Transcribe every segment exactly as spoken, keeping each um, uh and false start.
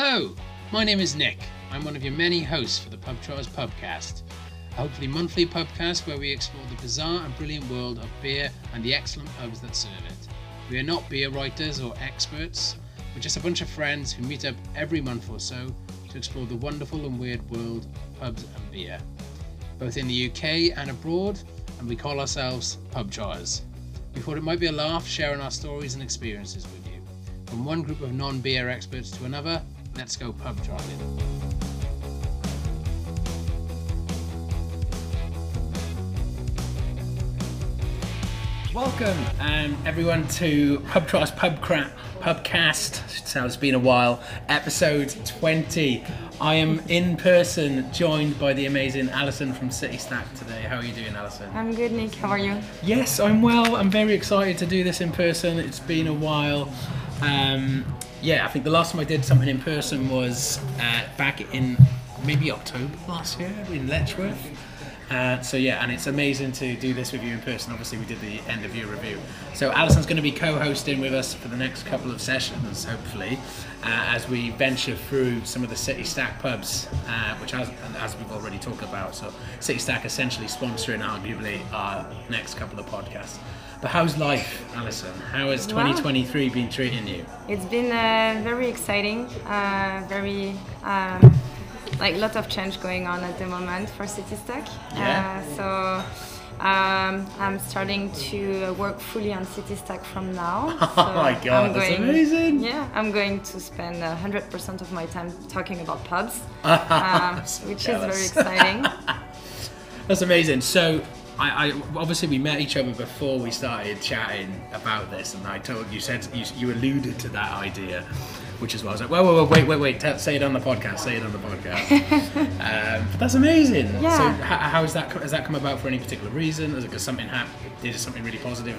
Hello, my name is Nick. I'm one of your many hosts for the Pub Trotter's Pubcast, a hopefully monthly pubcast where we explore the bizarre and brilliant world of beer and the excellent pubs that serve it. We are not beer writers or experts, we're just a bunch of friends who meet up every month or so to explore the wonderful and weird world of pubs and beer, both in the U K and abroad, and we call ourselves Pub Trotters. We thought it might be a laugh sharing our stories and experiences with you. From one group of non-beer experts to another, let's go pub trotting. Welcome um, everyone to Pub Trotters Pub Crap Pubcast. So it's been a while. Episode twenty. I am in person, joined by the amazing Alison from City Stack today. How are you doing, Alison? I'm good, Nick. How are you? Yes, I'm well. I'm very excited to do this in person. It's been a while. Um, yeah, I think the last time I did something in person was uh, back in maybe October last year in Letchworth. Uh, so yeah, and it's amazing to do this with you in person. Obviously we did the end of year review. So Alison's going to be co-hosting with us for the next couple of sessions, hopefully, uh, as we venture through some of the City Stack pubs, uh, which as, as we've already talked about. So City Stack essentially sponsoring arguably our next couple of podcasts. But how's life, Alison? How has twenty twenty-three been treating you? It's been uh, very exciting, uh, very um, like a lot of change going on at the moment for City Stack. Yeah. Uh, so um, I'm starting to work fully on City Stack from now. Oh so my god, I'm that's going, amazing! Yeah, I'm going to spend one hundred percent of my time talking about pubs, um, which jealous. is very exciting. That's amazing. So. I, I obviously we met each other before we started chatting about this, and I told you said you, you alluded to that idea, which is why I was like, wait, wait, wait, wait, wait, tell, say it on the podcast, say it on the podcast. um, but that's amazing. Yeah. So how, how has that has that come about for any particular reason? Is it because something happened? Did something really positive?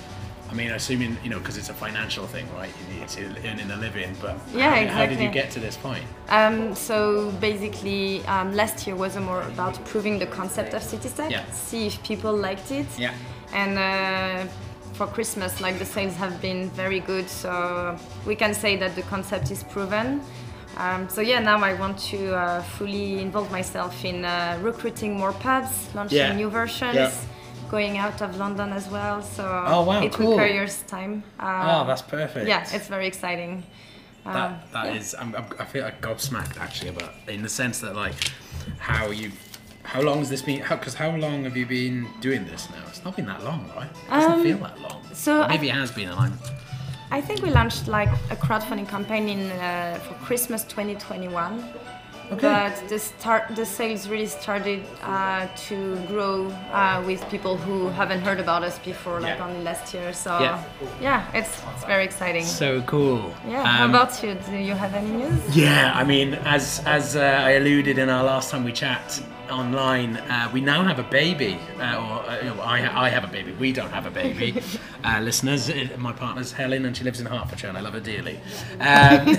I mean, assuming, you know, because it's a financial thing, right? You need to earn in a living, but yeah, how, exactly. how did you get to this point? Um, so basically, um, last year was more about proving the concept of City Stack, yeah. see if people liked it. Yeah. And uh, for Christmas, like the sales have been very good, so we can say that the concept is proven. Um, so yeah, now I want to uh, fully involve myself in uh, recruiting more pubs, launching yeah. new versions. Yeah. Going out of London as well, so oh, wow, it cool. requires time. Um, oh, that's perfect. Yeah, it's very exciting. That um, that yeah. is, I'm, I'm, I feel like gobsmacked actually about, in the sense that like, how you, how long has this been? How because how long have you been doing this now? It's not been that long, right? It doesn't um, feel that long. So or maybe I, it has been, and I'm. I think we launched like a crowdfunding campaign in uh, for Christmas twenty twenty-one. Okay. But the start, the sales really started uh, to grow uh, with people who haven't heard about us before, like yeah. only last year. So yeah, yeah it's it's very exciting. So cool. Yeah. Um, How about you? Do you have any news? Yeah, I mean, as as uh, I alluded in our last time we chat online, uh, we now have a baby, uh, or uh, you know, I I have a baby. We don't have a baby, uh, listeners. It, my partner's Helen, and she lives in Hertfordshire, and I love her dearly. Um,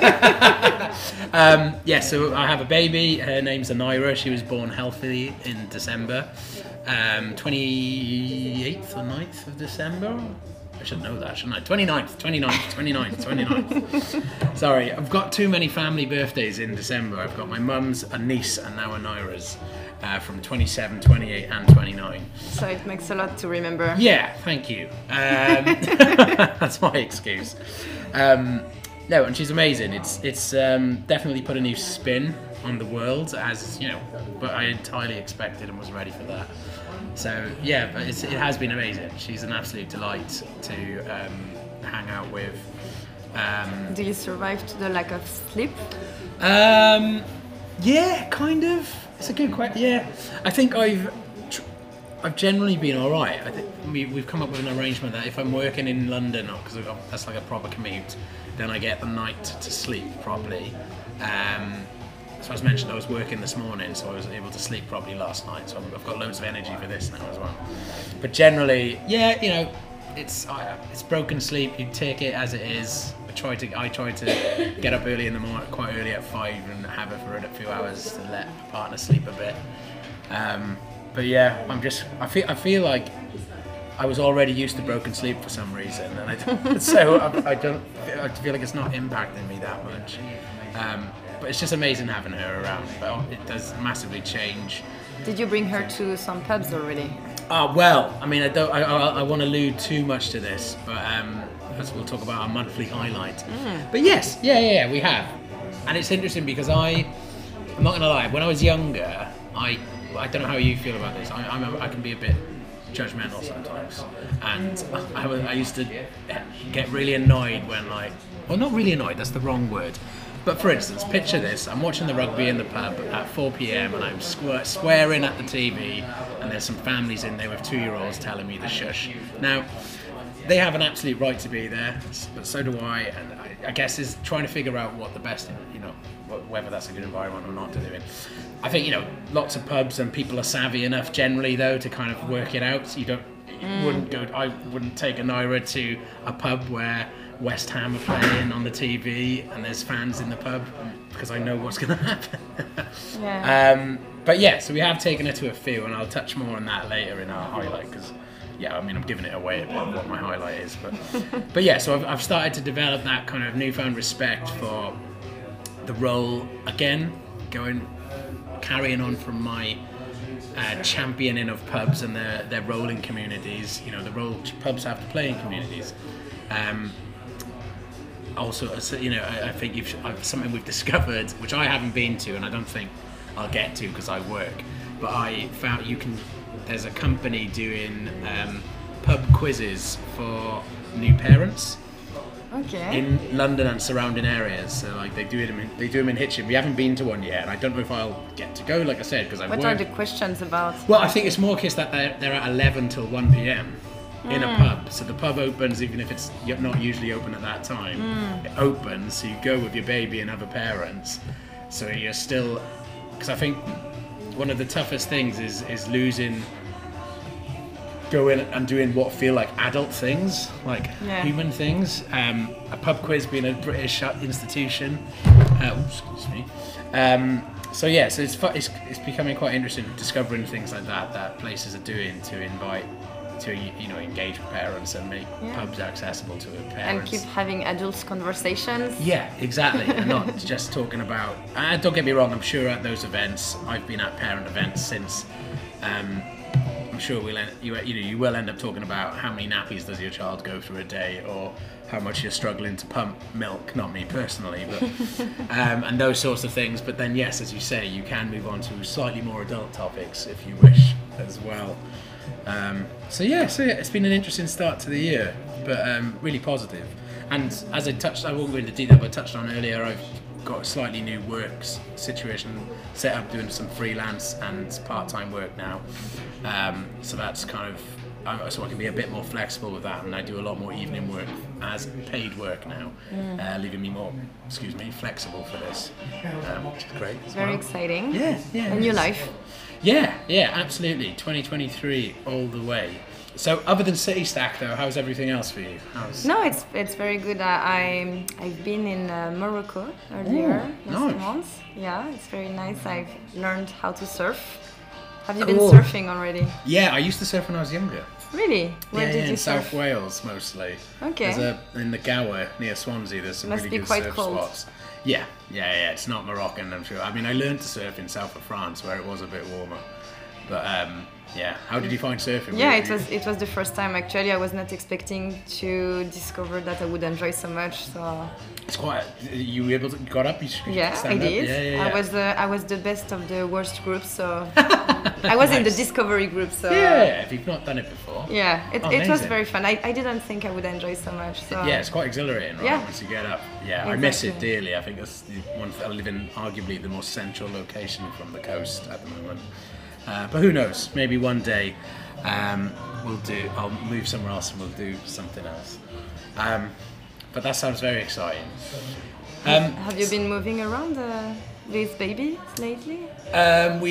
um, yeah, so I have a baby. Her name's Anira. She was born healthy in December, um, twenty-eighth or ninth of December. I should know that, shouldn't I? twenty-ninth, twenty-ninth, twenty-ninth, twenty-ninth. Sorry, I've got too many family birthdays in December. I've got my mum's, a niece, and now Anira's uh, from twenty-seven, twenty-eight, and twenty-nine. So it makes a lot to remember. Yeah, thank you. Um, that's my excuse. Um, no, and she's amazing. It's it's um, definitely put a new spin on the world, as you know, but I entirely expected and was ready for that. So yeah, but it's, it has been amazing. She's an absolute delight to um, hang out with. Um, Do you survive to the lack of sleep? Um, yeah, kind of. It's a good question. Yeah, I think I've tr- I've generally been all right. I think we, we've come up with an arrangement that if I'm working in London, because that's like a proper commute, then I get the night to sleep properly. Um, So as mentioned, I was working this morning, so I was able to sleep properly last night. So I've got loads of energy for this now as well. But generally, yeah, you know, it's uh, it's broken sleep. You take it as it is. I try to I try to get up early in the morning, quite early at five, and have it for a few hours to let my partner sleep a bit. Um, but yeah, I'm just I feel I feel like I was already used to broken sleep for some reason, and I don't, so I, I don't I feel like it's not impacting me that much. Um, but it's just amazing having her around. But it does massively change. Did you bring her to some pubs already? Oh well, I mean, I don't. I, I, I won't allude too much to this, but um, as we'll talk about our monthly highlight. Mm. But yes, yeah, yeah, yeah, we have, and it's interesting because I, I'm not gonna lie. When I was younger, I, I don't know how you feel about this. I, I'm a, I can be a bit judgmental sometimes, and I, was, I used to get really annoyed when like, well, not really annoyed. That's the wrong word. But for instance, picture this, I'm watching the rugby in the pub at four p.m. and I'm squ- swearing at the T V, and there's some families in there with two-year-olds telling me to shush. Now, they have an absolute right to be there, but so do I, and I, I guess is trying to figure out what the best, you know, whether that's a good environment or not to do it. I think, you know, lots of pubs and people are savvy enough generally, though, to kind of work it out. So you don't, you mm. wouldn't go, I wouldn't take a Naira to a pub where West Ham are playing on the T V and there's fans in the pub because I know what's going to happen. Yeah. Um, but yeah, so we have taken her to a few, and I'll touch more on that later in our highlight because, yeah, I mean, I'm giving it away a bit what my highlight is. But but yeah, so I've, I've started to develop that kind of newfound respect for the role again, going, carrying on from my uh, championing of pubs and their, their role in communities, you know, the role pubs have to play in communities. Um, Also, you know, I, I think you've, something we've discovered, which I haven't been to, and I don't think I'll get to because I work. But I found you can. There's a company doing um, pub quizzes for new parents. Okay. In London and surrounding areas, so like they do them, in, they do them in Hitchin. We haven't been to one yet, and I don't know if I'll get to go. Like I said, because I. What work. are the questions about? Well, I think it's more case that they're, they're at eleven till one p.m. in a pub, so the pub opens even if it's not usually open at that time. Mm. It opens, so you go with your baby and other parents. So you're still, because I think one of the toughest things is is losing, going and doing what feel like adult things, like yeah. human things. Um, a pub quiz being a British institution. Uh, oops, excuse me. Um, so yeah, so it's, it's it's becoming quite interesting discovering things like that that places are doing to invite. To, you know, engage with parents and make yeah. pubs accessible to parents. And keep having adults conversations. Yeah, exactly. And not just talking about, uh, don't get me wrong, I'm sure at those events, I've been at parent events since, um, I'm sure we'll end, you, you know, you will end up talking about how many nappies does your child go through a day, or how much you're struggling to pump milk, not me personally, but um, and those sorts of things. But then yes, as you say, you can move on to slightly more adult topics if you wish as well. Um, so yeah, so yeah, it's been an interesting start to the year, but um, really positive. And as I touched, I won't go into detail, but I touched on earlier, I've got a slightly new works situation set up, doing some freelance and part-time work now. Um, so that's kind of, uh, so I can be a bit more flexible with that, and I do a lot more evening work as paid work now, mm. uh, leaving me more, excuse me, flexible for this, um, which is great. Very well. Exciting. Yeah, yeah. A new life. Yeah, yeah, absolutely. twenty twenty-three all the way. So, other than City Stack, though, how's everything else for you? How's... No, it's it's very good. Uh, I I've been in uh, Morocco earlier Ooh, last nice. month. Yeah, it's very nice. I've learned how to surf. Have you cool. been surfing already? Yeah, I used to surf when I was younger. Really? Where yeah, did yeah, you in surf? South Wales mostly. Okay. There's a, in the Gower near Swansea, there's some Must really be good quite surf cold. spots. Yeah, yeah, yeah. It's not Moroccan, I'm sure. I mean, I learned to surf in south of France where it was a bit warmer. But um, yeah, how did you find surfing? Yeah, it was it was the first time actually. I was not expecting to discover that I would enjoy so much. So it's quite. You were able to got up. You yeah, I did. Yeah, yeah, yeah. I was the I was the best of the worst group. So I was nice. In the discovery group. So yeah, if you've not done it before. Yeah, it, it was very fun. I, I didn't think I would enjoy so much. So yeah, it's quite exhilarating. Right? Yeah. Once you get up. Yeah, exactly. I miss it dearly. I think that's the one. I live in arguably the most central location from the coast at the moment. Uh, but who knows? Maybe one day um, we'll do. I'll move somewhere else and we'll do something else. Um, but that sounds very exciting. Um, Have you been moving around uh, with baby lately? Um,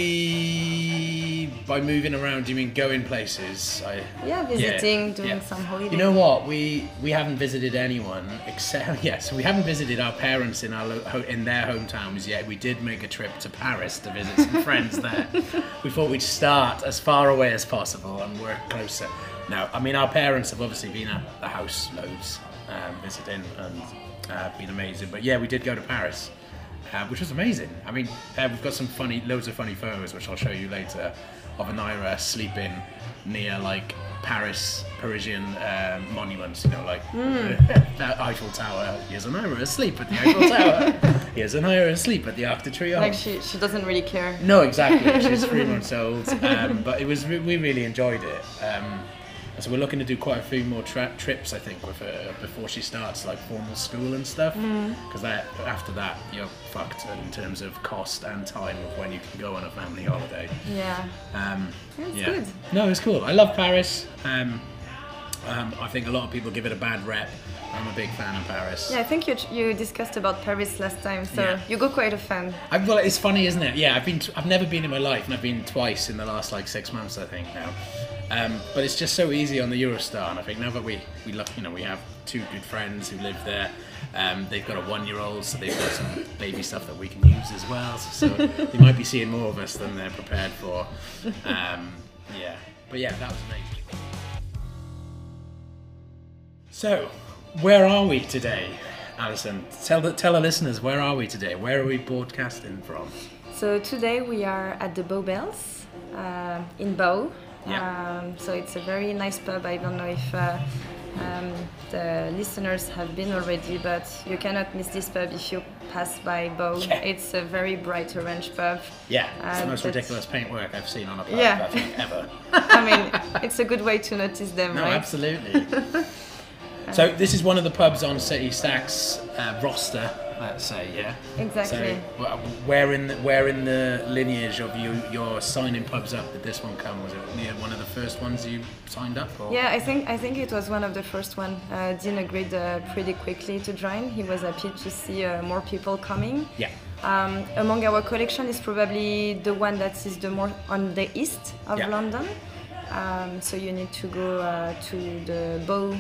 we by moving around, do you mean going places? I, yeah, visiting, yeah, doing yeah. some holidays. You know what? We we haven't visited anyone except yes, we haven't visited our parents in our lo- in their hometowns yet. We did make a trip to Paris to visit some friends there. We thought we'd start as far away as possible and work closer. No, I mean our parents have obviously been at the house loads, um, visiting and uh, been amazing. But yeah, we did go to Paris. uh, which was amazing. I mean, uh, we've got some funny, loads of funny photos, which I'll show you later, of Anira sleeping near like Paris, Parisian um, monuments, you know, like mm. the Eiffel Tower. Here's Anira asleep at the Eiffel Tower. Here's Anira asleep at the Arc de Triomphe. Like she, she doesn't really care. No, exactly. She's three months old, um, but it was we really enjoyed it. Um, so we're looking to do quite a few more tra- trips, I think, with her before she starts like formal school and stuff. Because mm. after that, you're fucked in terms of cost and time of when you can go on a family holiday. Yeah. Um, it's yeah. good. No, it's cool. I love Paris. Um, um, I think a lot of people give it a bad rep. I'm a big fan of Paris. Yeah, I think you you discussed about Paris last time, so yeah. you go quite a fan. I, well, it's funny, isn't it? Yeah, I've been. T- I've never been in my life, and I've been twice in the last like six months, I think now. Um, but it's just so easy on the Eurostar, and I think now that we we look, you know, we have two good friends who live there. Um, they've got a one-year-old, so they've got some baby stuff that we can use as well. So, so they might be seeing more of us than they're prepared for. Um, yeah, but yeah, that was amazing. So, where are we today, Alison? Tell the tell our listeners, where are we today? Where are we broadcasting from? So today we are at the Bow Bells uh, in Bow. Yeah. Um, so it's a very nice pub. I don't know if uh, um, the listeners have been already, but you cannot miss this pub if you pass by Bow. Yeah. It's a very bright orange pub. Yeah, it's uh, the most ridiculous paintwork I've seen on a pub, yeah. I think, ever. I mean, it's a good way to notice them, no, right? absolutely. So this is one of the pubs on City Stack's uh, roster, let's say, yeah. Exactly. So where in the, where in the lineage of you your signing pubs up did this one come? Was it near one of the first ones you signed up? Or? Yeah, I think I think it was one of the first one. Uh, Dean agreed uh, pretty quickly to join. He was happy to see uh, more people coming. Yeah. Um, among our collection is probably the one that is the more on the east of yeah. London. Um, so you need to go uh, to the Bow,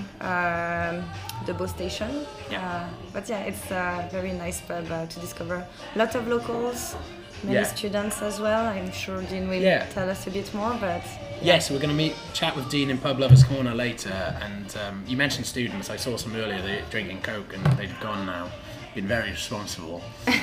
um, the Bow station. Yeah. Uh, but yeah, it's a very nice pub uh, to discover. A lot of locals, many yeah. students as well. I'm sure Dean will yeah. tell us a bit more. But yes, yeah, so we're going to meet, chat with Dean in Pub Lovers Corner later. And um, you mentioned students. I saw some earlier. They're drinking Coke and they've gone now. Been very responsible.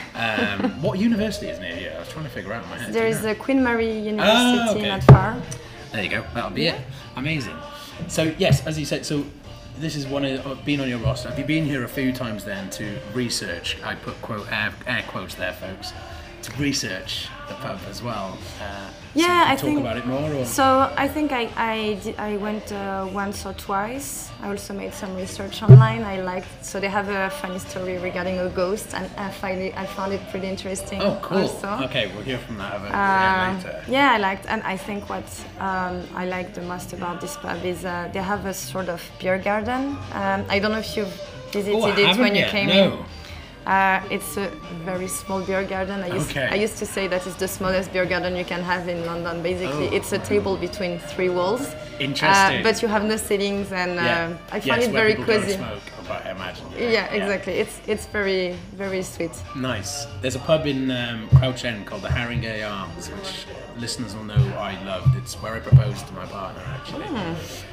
Um, what university is near here? I was trying to figure out in my head. There is know? the Queen Mary University oh, okay. not far. There you go. That'll be yeah. it. Amazing. So yes, as you said, so this is one of uh, been on your roster. Have you been here a few times then to research? I put quote air, air quotes there, folks. To research the pub as well. Uh, yeah, so I talk think. about it more. Or? So I think I I, did, I went uh, once or twice. I also made some research online. I liked. So they have a funny story regarding a ghost, and I find it I found it pretty interesting. Oh, cool. Also. Okay, we'll hear from that a bit Uh, later. yeah, I liked, and I think what um, I like the most about this pub is uh, they have a sort of beer garden. Um, I don't know if you've visited oh, I it when you yet. came no. in. Uh, it's a very small beer garden. I used, okay. I used to say that it's the smallest beer garden you can have in London. Basically, oh. it's a table between three walls. Interesting. Uh, but you have no ceilings, and yeah. uh, I find yes, it very people go to cozy. Smoke, I imagine. Yeah, yeah, exactly. It's it's very very sweet. Nice. There's a pub in um, Crouch End called the Haringey Arms, which listeners will know I loved. It's where I proposed to my partner, actually. Mm.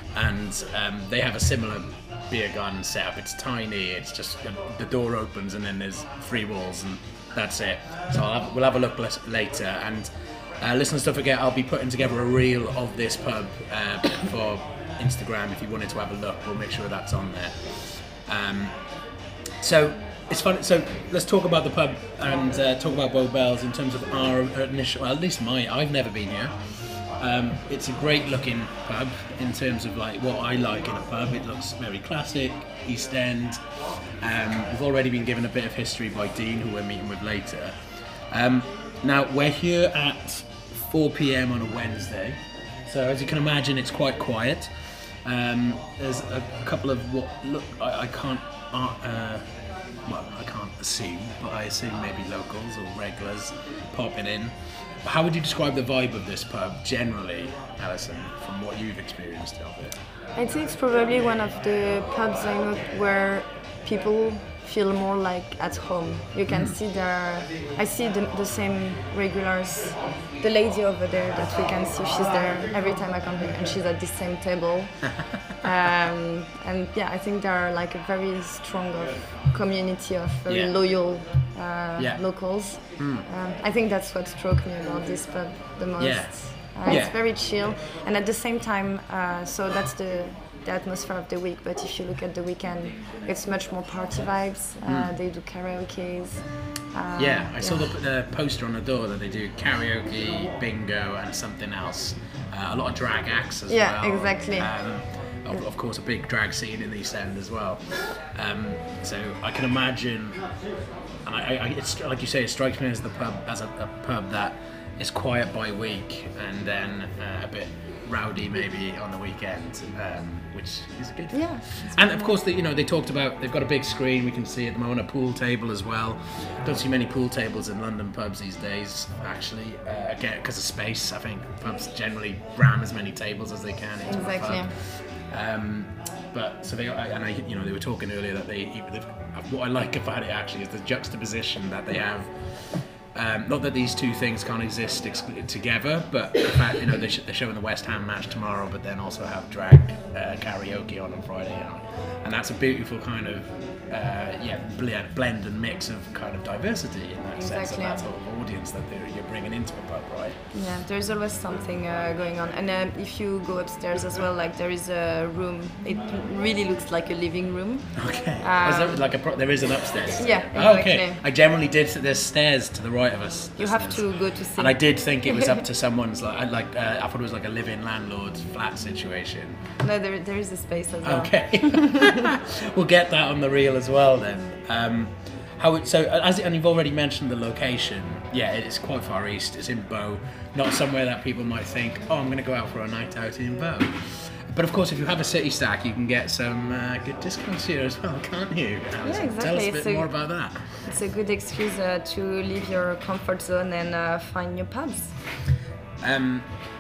And um, they have a similar beer garden setup. It's tiny. It's just the door opens and then there's three walls and that's it. So I'll have, we'll have a look later. And uh, listeners, don't forget, I'll be putting together a reel of this pub uh, for Instagram. If you wanted to have a look, we'll make sure that's on there. Um, so it's fun. So let's talk about the pub and uh, talk about Bow Bells in terms of our initial. Well, at least my. I've never been here. Um, it's a great looking pub in terms of like what I like in a pub. It looks very classic, East End. Um, we've already been given a bit of history by Dean, who we're meeting with later. Um, now we're here at four p.m. on a Wednesday, so as you can imagine, it's quite quiet. Um, there's a couple of what look I, I can't uh, uh, well I can't assume, but I assume maybe locals or regulars popping in. How would you describe the vibe of this pub generally, Alison, from what you've experienced of it? I'd say it's probably one of the pubs I know where people feel more like at home. You can mm. see there, I see the, the same regulars. The lady over there that we can see, she's there every time I come here and she's at the same table. um, and yeah, I think there are like a very strong of community of very yeah. loyal uh, Yeah. locals. Um, I think that's what struck me about this pub the most. Yeah. Uh, Yeah. It's very chill, and at the same time, uh, so that's the the atmosphere of the week. But if you look at the weekend, it's much more party vibes. Uh, They do karaoke's. Uh, Yeah, I saw the, the poster on the door that they do karaoke, bingo, and something else. Uh, a lot of drag acts as Yeah, well. exactly. Um, of, of course, a big drag scene in the East End as well. Um, so I can imagine, and I, I, it's like you say, it strikes me as the pub as a, a pub that is quiet by week and then uh, a bit rowdy maybe on the weekend, um, which is a good thing. Yeah, And of course, the, you know, they talked about they've got a big screen. We can see at the moment a pool table as well. Don't see many pool tables in London pubs these days, actually. Uh, again, because of space, I think pubs generally ram as many tables as they can into Exactly. a pub. Um, but so they and I, you know, they were talking earlier that they. What I like about it actually is the juxtaposition that they have. Um, not that these two things can't exist ex- together, but the fact, you know, they sh- they're showing the West Ham match tomorrow, but then also have drag uh, karaoke on on Friday, you know? And that's a beautiful kind of uh, yeah blend, blend and mix of kind of diversity in that sense of Exactly. that sort of audience that they're- you're bringing into a pub, right? Yeah, there's always something uh, going on. And um, if you go upstairs as well, like there is a room. It really looks like a living room. Okay. is there like a pro- there is an upstairs? Yeah, Oh, okay. exactly. I generally did. There's stairs to the right of us. You have listeners. to go to see. And I did think it was up to someone's like I like uh, I thought it was like a live-in landlord flat situation. No, there, there is a space as well. Okay, we'll get that on the reel as well then. Um, how it, so as and you've already mentioned the location. Yeah, it's quite far east. It's in Bow, not somewhere that people might think, oh, I'm going to go out for a night out in Bow. But of course, if you have a city stack, you can get some uh, good discounts here as well, can't you? Alison? exactly. Tell us a It's bit a- more about that. It's a good excuse uh, to leave your comfort zone and uh, find new pubs. Um,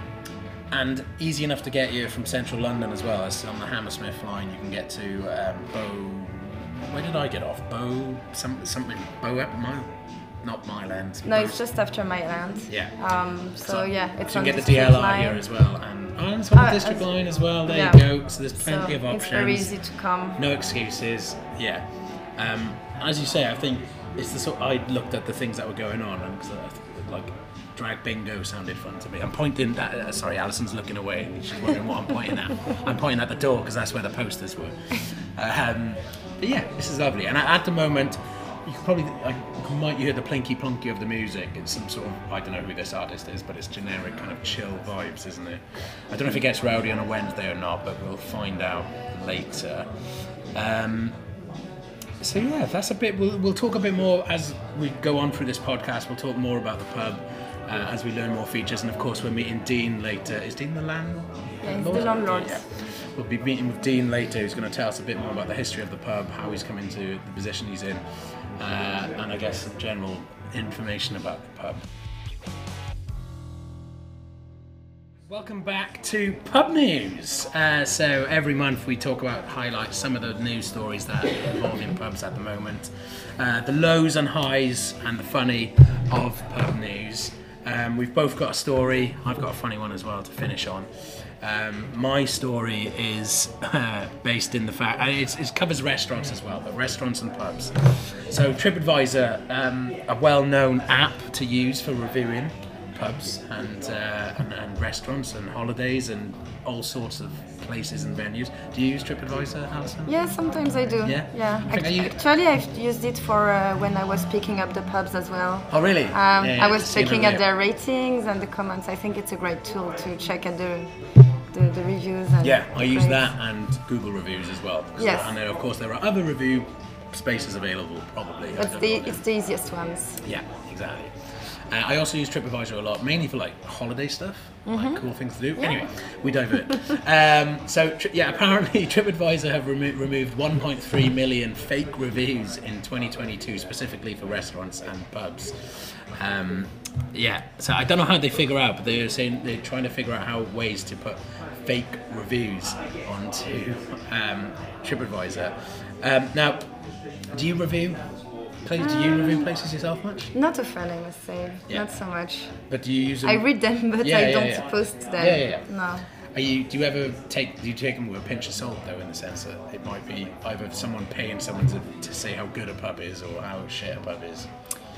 and easy enough to get you from central London as well. As on the Hammersmith line, you can get to um, Bow. Where did I get off? Bow some something. Bow up mile, not Mile End. No, Bow- it's just after my land. yeah. Um, so, yeah, it's So on you can get the the D L District R line. here as well, and oh, it's on the Uh, District as- line as well. There yeah. you go. So there's So plenty of options. it's very easy to come. No excuses. Yeah. Um, as you say, I think it's the sort. I looked at the things that were going on, and 'cause I- like drag bingo sounded fun to me. I'm pointing. At, uh, sorry, Alison's looking away. She's wondering what I'm pointing at. I'm pointing at the door because that's where the posters were. Um, but yeah, this is lovely. And at the moment, you can probably I, you might hear the plinky plonky of the music. It's some sort of I don't know who this artist is, but it's generic kind of chill vibes, isn't it? I don't know if it gets rowdy on a Wednesday or not, but we'll find out later. Um, So yeah, that's a bit. We'll, we'll talk a bit more as we go on through this podcast. We'll talk more about the pub uh, as we learn more features, and of course we're meeting Dean later. Is Dean the land? Yeah, he's the landlord. Yeah. We'll be meeting with Dean later, who's going to tell us a bit more about the history of the pub, how he's come into the position he's in, uh, and I guess some general information about the pub. Welcome back to Pub News. Uh, so every month we talk about, highlight some of the news stories that are involving pubs at the moment. Uh, the lows and highs and the funny of pub news. Um, we've both got a story. I've got a funny one as well to finish on. Um, my story is uh, based in the fact, and it's, it covers restaurants as well, but restaurants and pubs. So TripAdvisor, um, a well-known app to use for reviewing pubs and, uh, and and restaurants and holidays and all sorts of places and venues. Do you use TripAdvisor, Alison? Yeah, sometimes I do. Yeah? Yeah. I think I Act- use- Actually, I've used it for uh, when I was picking up the pubs as well. Oh, really? Um, Yeah, yeah, I was to see an checking at review. their ratings and the comments. I think it's a great tool to check at the the, the reviews. And Yeah, I use great. that and Google reviews as well. 'Cause Yes. I know, of course, there are other review spaces available, probably. I It's don't the know. it's the easiest ones. Yeah, exactly. Uh, I also use TripAdvisor a lot, mainly for like holiday stuff, like cool things to do. Anyway, we divert. um, so tri- yeah, apparently TripAdvisor have remo- removed one point three million fake reviews in twenty twenty-two, specifically for restaurants and pubs. Um, yeah, so I don't know how they figure out, but they're saying they're trying to figure out how ways to put fake reviews onto um, TripAdvisor. Um, now, do you review? Places, do you review places yourself much? Not a fan, I must say. Yeah. Not so much. But do you use them? I read them, but Yeah, I yeah, don't yeah. post them. Yeah, yeah, yeah. No. Are you? Do you ever take? Do you take them with a pinch of salt though, in the sense that it might be either someone paying someone to, to say how good a pub is or how shit a pub is?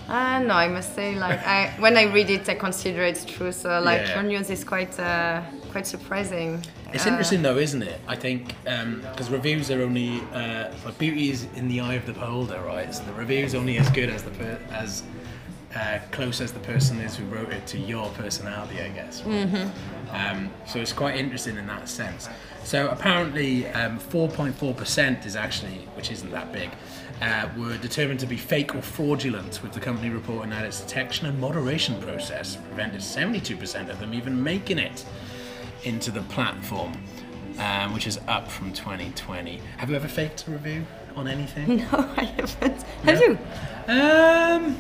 Uh, no, I must say, like, I, when I read it, I consider it's true. So, like, Yeah. your news is quite, uh, quite surprising. It's Uh, interesting though, isn't it? I think because reviews are only uh, like beauty is in the eye of the beholder, right? So the review's only as good as the per- as uh, close as the person is who wrote it to your personality, I guess. Mm-hmm. Um, so it's quite interesting in that sense. So apparently, um, four point four percent is actually, which isn't that big, uh, were determined to be fake or fraudulent, with the company reporting that its detection and moderation process prevented seventy-two percent of them even making it into the platform, um, which is up from twenty twenty. Have you ever faked a review on anything? No, I haven't. Have No? you? Um,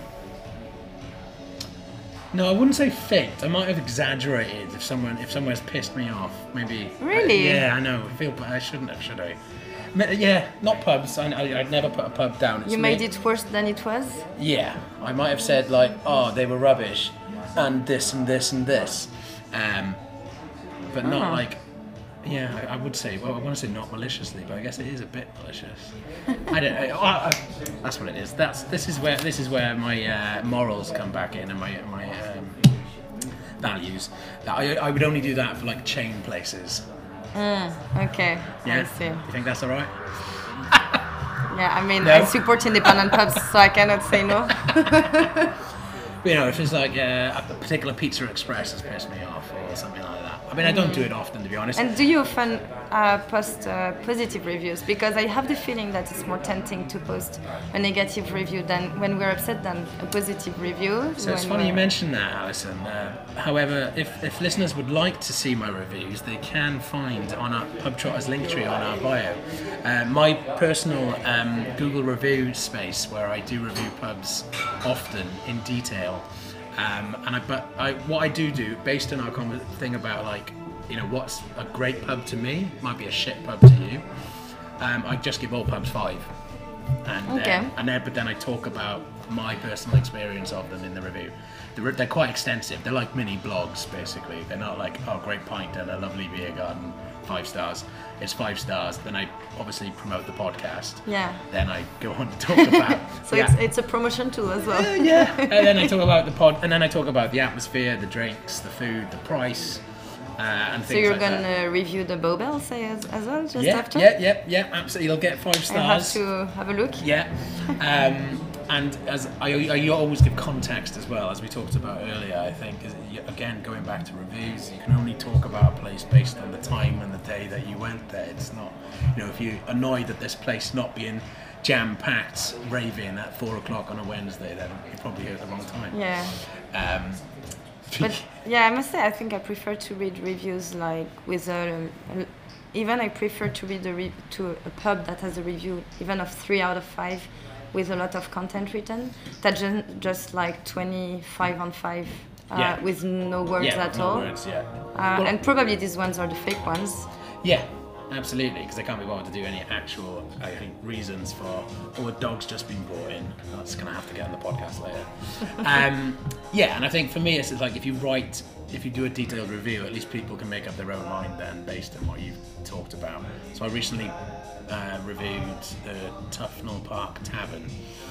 no, I wouldn't say faked. I might have exaggerated if someone if someone has pissed me off. Maybe. Really? Yeah, I know. I feel bad. I shouldn't have, should I? Me- Yeah, not pubs. I, I, I'd never put a pub down. It's You me. made it worse than it was? Yeah, I might have said like, oh, they were rubbish, and this and this and this, um, but not Uh-huh. like, yeah, I, I would say, well, I want to say not maliciously, but I guess it is a bit malicious. I don't. I, I, I, that's what it is. That's this is where this is where my uh, morals come back in and my my um, values. That I I would only do that for like chain places. Okay, Yeah, I see. you think that's all right? Yeah, I mean, No? I support independent pubs, so I cannot say no. But, you know, if it's like uh, a particular Pizza Express has pissed me off or something like that. I mean, I don't do it often, to be honest. And do you often uh, post uh, positive reviews? Because I have the feeling that it's more tempting to post a negative review than when we're upset than a positive review. So it's when funny you we're- mentioned that, Alison. Uh, however, if, if listeners would like to see my reviews, they can find on our Pub Trotters link tree on our bio uh, my personal um, Google review space where I do review pubs often in detail. Um, and I, but I, what I do do, based on our conver- thing about like, you know, what's a great pub to me, might be a shit pub to you. Um, I just give all pubs five. And, Okay. uh, and then, but then I talk about my personal experience of them in the review. They're, they're quite extensive. They're like mini blogs, basically. They're not like, oh, great pint and a lovely beer garden, five stars. It's five stars. Then I obviously promote the podcast. Yeah. Then I go on to talk about. So yeah. it's, it's a promotion tool as well. Uh, yeah. And then I talk about the pod, and then I talk about the atmosphere, the drinks, the food, the price, uh, and So things you're like gonna that. review the Bowbell, say, as, as well, just Yeah, after? yeah, yeah, yeah. Absolutely, you'll get five I have stars. to have a look. Yeah, um, and as I, I always give context as well, as we talked about earlier. I think is again going back to reviews, you can only talk about a place based on the time and the day that you went there. It's not, you know, if you're annoyed at this place not being jam-packed, raving at four o'clock on a Wednesday, then you're probably here at the wrong time. Yeah. Um, But yeah, I must say, I think I prefer to read reviews like with a, a even I prefer to read a re- to a pub that has a review even of three out of five with a lot of content written that ju- just like twenty-five on five uh, Yeah. with no words yeah, at no all. words, yeah. Uh, Well- and probably these ones are the fake ones. Yeah, absolutely, because they can't be bothered to do any actual, I think, reasons for, oh, a dog's just been brought in. That's going to have to get on the podcast later. um, yeah, and I think for me, it's like if you write, if you do a detailed review, at least people can make up their own mind then based on what you've talked about. So I recently uh, reviewed the Tufnell Park Tavern.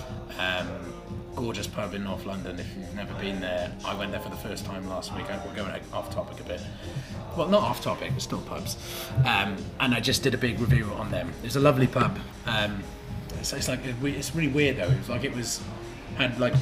Um, gorgeous pub in North London. If you've never been there, I went there for the first time last week. I- We're going off topic a bit. Well, not off topic, but still pubs. Um, and I just did a big review on them. It's a lovely pub. Um, it's, it's like it's really weird though. It was like it was had like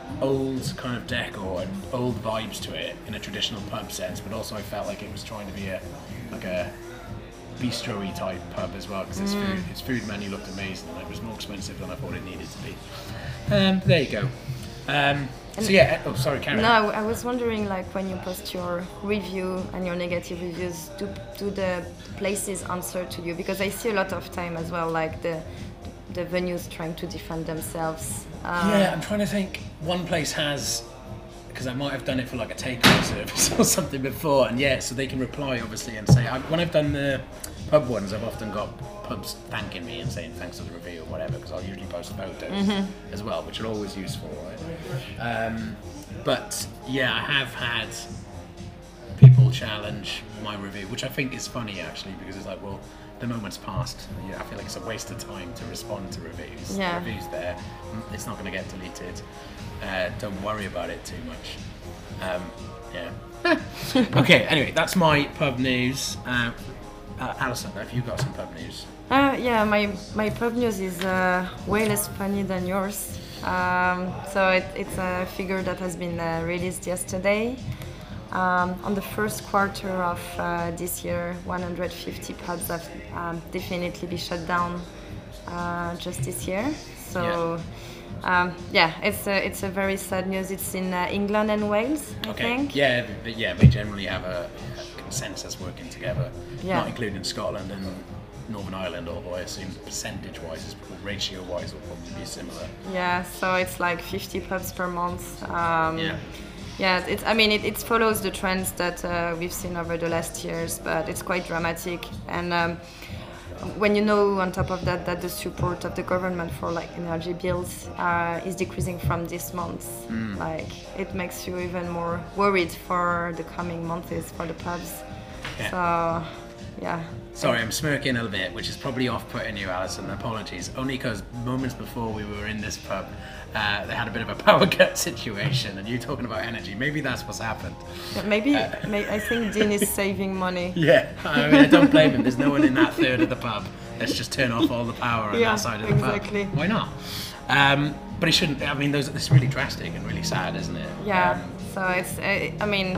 old kind of decor and old vibes to it in a traditional pub sense, but also I felt like it was trying to be a like a bistro-y type pub as well, because its food its food menu looked amazing and it was more expensive than I thought it needed to be. Um, there you go. Um, so yeah, oh sorry, Karen. No, I was wondering, like, when you post your review and your negative reviews, do, do the places answer to you? Because I see a lot of time as well, like the the venues trying to defend themselves. Uh, Yeah, I'm trying to think. One place has, because I might have done it for like a takeaway service or something before, and yeah, so they can reply obviously and say, I, when I've done the pub ones, I've often got pubs thanking me and saying thanks for the review or whatever, because I'll usually post photos as well, which are always useful, right? Um, but yeah, I have had people challenge my review, which I think is funny actually, because it's like, well, the moment's passed. Yeah, I feel like it's a waste of time to respond to reviews. Yeah. The review's there. It's not going to get deleted. Uh, don't worry about it too much. Um, yeah. Okay. Anyway, that's my pub news. Uh, uh, Alison, have you got some pub news? Uh, yeah, my, my pub news is uh, way less funny than yours. Um, so it, it's a figure that has been uh, released yesterday. Um, on the first quarter of uh, this year, one hundred fifty pubs have um, definitely been shut down uh, just this year. So yeah, um, yeah it's a, it's a very sad news. It's in uh, England and Wales, I okay. think. Yeah, but yeah, they generally have a, a consensus working together, yeah. not including Scotland and Northern Ireland, although I assume percentage-wise, ratio-wise, will probably be similar. Yeah, so it's like fifty pubs per month. Um, yeah. Yeah, it's, I mean, it, it follows the trends that uh, we've seen over the last years, but it's quite dramatic. And um, when you know, on top of that, that the support of the government for like energy bills uh, is decreasing from this month, mm. like it makes you even more worried for the coming months for the pubs. Yeah. So, yeah. Sorry, I'm smirking a little bit, which is probably off-putting you, Alison. Apologies. Only because moments before we were in this pub, uh, they had a bit of a power cut situation, and you talking about energy. Maybe that's what's happened. Yeah, maybe, uh, may, I think Dean is saving money. Yeah, I mean, I don't blame him. There's no one in that third of the pub. Let's just turn off all the power on yeah, that side of the exactly. pub. Why not? Um, but it shouldn't. I mean, those, it's really drastic and really sad, isn't it? Yeah. Um, so it's. Uh, I mean.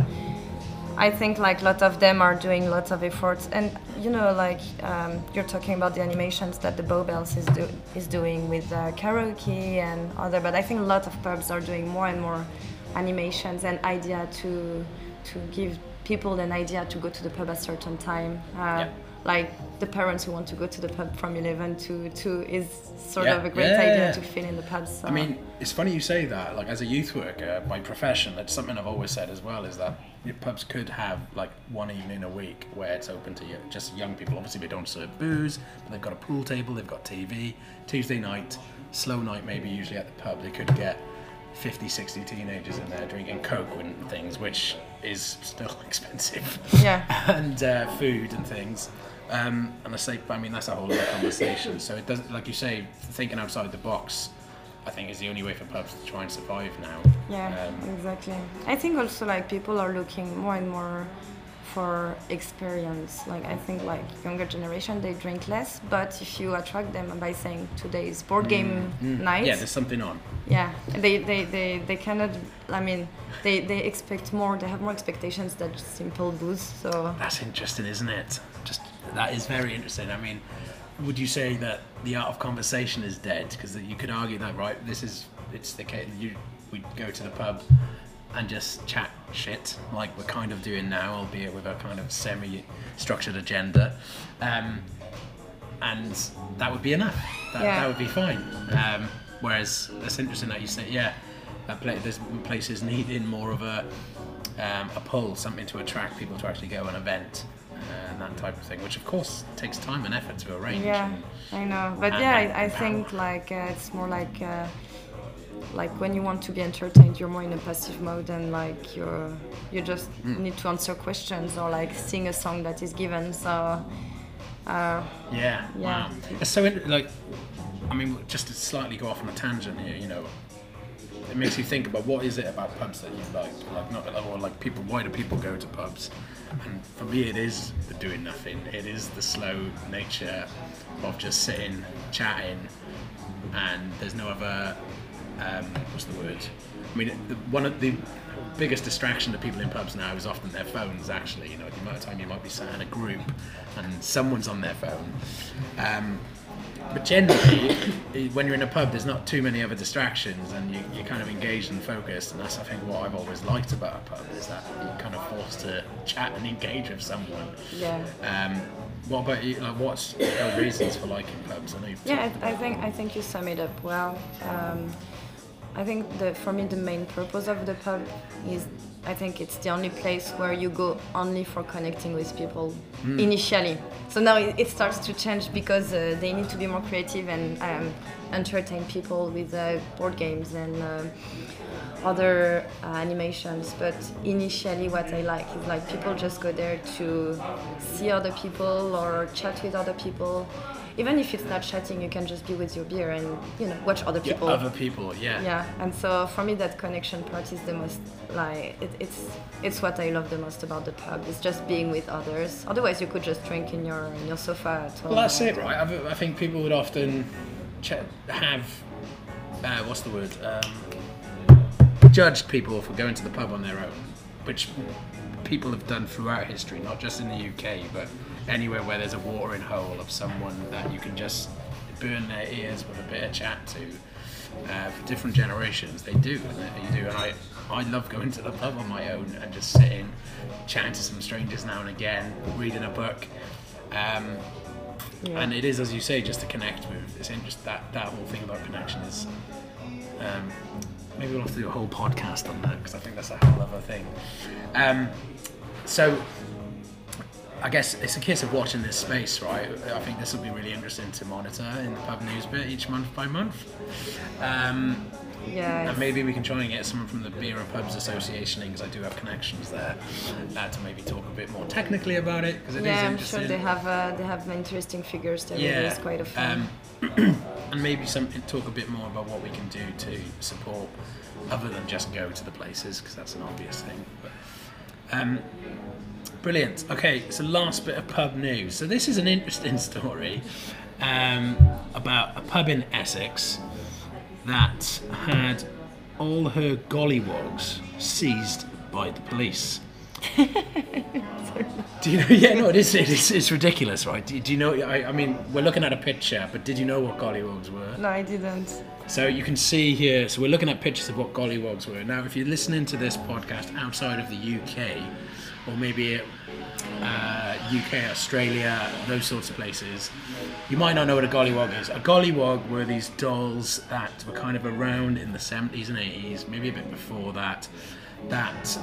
I think like a lot of them are doing lots of efforts, and you know, like um, you're talking about the animations that the Bowbells is do is doing with uh, karaoke and other. But I think a lot of pubs are doing more and more animations and idea to to give people an idea to go to the pub at a certain time. Uh, yeah. Like the parents who want to go to the pub from eleven to two is sort yeah. of a great yeah. idea to fill in the pubs. So. I mean, it's funny you say that. Like as a youth worker by profession, that's something I've always said as well. Is that your pubs could have like one evening a week where it's open to you, just young people. Obviously, they don't serve booze, but they've got a pool table, they've got T V. Tuesday night, slow night, maybe usually at the pub, they could get fifty, sixty teenagers in there drinking Coke and things, which is still expensive. Yeah. and uh, food and things. Um, and I say, I mean, that's a whole other conversation. So it doesn't, like you say, thinking outside the box, I think is the only way for pubs to try and survive now. Yeah, um, exactly. I think also like people are looking more and more for experience. Like I think like younger generation, they drink less, but if you attract them by saying today's board game mm, mm, night, yeah, there's something on. Yeah, they they, they, they cannot. I mean, they, they expect more. They have more expectations than just simple booze. So that's interesting, isn't it? Just that is very interesting. I mean, would you say that the art of conversation is dead? Because you could argue that, right? This is it's the case. You we go to the pub and just chat shit like we're kind of doing now, albeit with a kind of semi-structured agenda, um, and that would be enough. That, yeah. that would be fine. Um, whereas it's interesting that you say, yeah, that play, there's places needing more of a um, a pull, something to attract people to actually go to an event. Uh, and that type of thing, which of course takes time and effort to arrange. Yeah, and, I know, but and, yeah, and I, I power. think like uh, it's more like uh, like when you want to be entertained, you're more in a passive mode, and like you're you just mm. need to answer questions or like sing a song that is given. So uh, yeah, yeah, wow, it's so in, like, I mean, just to slightly go off on a tangent here, you know. It makes you think about what is it about pubs that you like, like not or like people. Why do people go to pubs? And for me, it is the doing nothing. It is the slow nature of just sitting, chatting, and there's no other. Um, what's the word? I mean, the, one of the biggest distraction to people in pubs now is often their phones. Actually, you know, the amount of time you might be sat in a group and someone's on their phone. Um, But generally, when you're in a pub, there's not too many other distractions, and you, you're kind of engaged and focused. And that's, I think, what I've always liked about a pub is that you're kind of forced to chat and engage with someone. yeah. Um, what about you? Like, what's your reasons for liking pubs? I know you've Yeah, I, I think I think you sum it up well. Um, I think the for me the main purpose of the pub is I think it's the only place where you go only for connecting with people mm. initially. So now it, it starts to change because uh, they need to be more creative and um, entertain people with uh, board games and uh, other uh, animations. But initially what I like is like people just go there to see other people or chat with other people. Even if it's not chatting, you can just be with your beer and, you know, watch other people. Yeah, other people, yeah. Yeah, and so for me that connection part is the most, like, it, it's it's what I love the most about the pub. It's just being with others. Otherwise, you could just drink in your in your sofa at home. Well, that's it, right? I, I think people would often ch- have, uh, what's the word, um, judged people for going to the pub on their own, which people have done throughout history, not just in the U K, but anywhere where there's a watering hole of someone that you can just burn their ears with a bit of chat to. Uh, for different generations, they do, they do, and I, I love going to the pub on my own and just sitting, chatting to some strangers now and again, reading a book, um, yeah. and it is, as you say, just to connect with. It's just that that whole thing about connection is. Um, maybe we'll have to do a whole podcast on that because I think that's a hell of a thing. Um, so. I guess it's a case of watching this space, right? I think this will be really interesting to monitor in the pub news bit each month by month. Um, yeah. And maybe we can try and get someone from the Beer and Pubs Association in, because I do have connections there, uh, to maybe talk a bit more technically about it, because it yeah, is I'm interesting. sure they have uh, they have interesting figures. There yeah. Really is quite a fun. Um, and maybe some talk a bit more about what we can do to support, other than just go to the places, because that's an obvious thing. But, um, Brilliant. Okay, so last bit of pub news. So this is an interesting story um, about a pub in Essex that had all her gollywogs seized by the police. Do you know? Yeah, no, it is. It is it's ridiculous, right? Do, do you know? I, I mean, we're looking at a picture, but did you know what gollywogs were? No, I didn't. So you can see here. So we're looking at pictures of what gollywogs were. Now, if you're listening to this podcast outside of the U K, or maybe uh, U K, Australia, those sorts of places, you might not know what a gollywog is. A gollywog were these dolls that were kind of around in the seventies and eighties, maybe a bit before that, that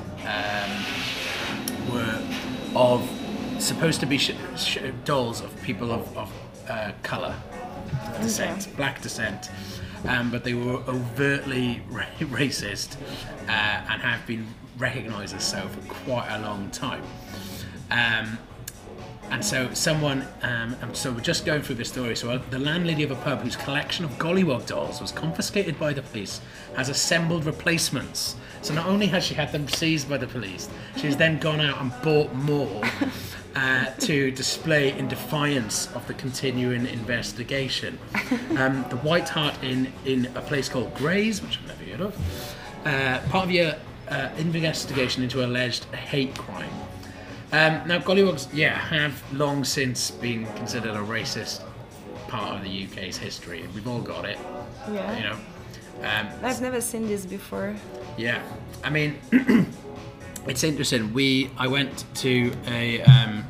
um, were of, supposed to be sh- sh- dolls of people of, of uh, colour descent, okay. black descent. Um, but they were overtly ra- racist uh, and have been recognised as so for quite a long time. Um, and so someone, um, and so we're just going through this story. So the landlady of a pub whose collection of gollywog dolls was confiscated by the police has assembled replacements. So not only has she had them seized by the police, she's then gone out and bought more uh, to display in defiance of the continuing investigation. Um, the White Hart Inn in a place called Grays, which I've never heard of, uh, part of your uh, investigation into alleged hate crime. Um, now, gollywogs, yeah, have long since been considered a racist part of the U K's history. We've all got it, yeah. you know. Um, I've never seen this before. Yeah, I mean, it's interesting. We, I went to a, um,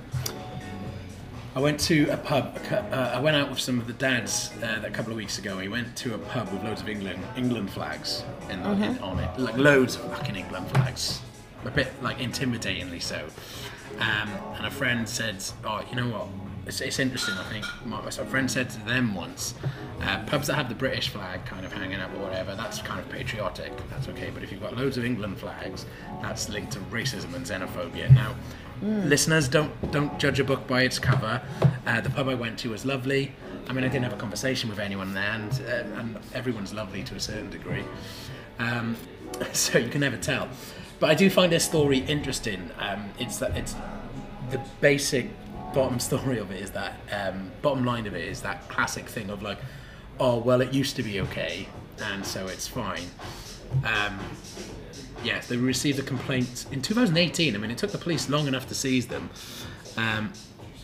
I went to a pub. Uh, I went out with some of the dads uh, a couple of weeks ago. We went to a pub with loads of England England flags in, mm-hmm. in, on it, like loads of fucking England flags, a bit like intimidatingly so. Um, and a friend said, "Oh, you know what? It's, it's interesting. I think my, so a friend said to them once, uh, pubs that have the British flag kind of hanging up or whatever, that's kind of patriotic. That's okay. But if you've got loads of England flags, that's linked to racism and xenophobia." Now, mm. listeners, don't don't judge a book by its cover. Uh, the pub I went to was lovely. I mean, I didn't have a conversation with anyone there, and, uh, and everyone's lovely to a certain degree. Um, so you can never tell. But I do find this story interesting. Um, it's that it's the basic bottom story of it is that um, bottom line of it is that classic thing of like, oh well, it used to be okay, and so it's fine. Um, yes, they received a complaint in two thousand eighteen. I mean, it took the police long enough to seize them. Um,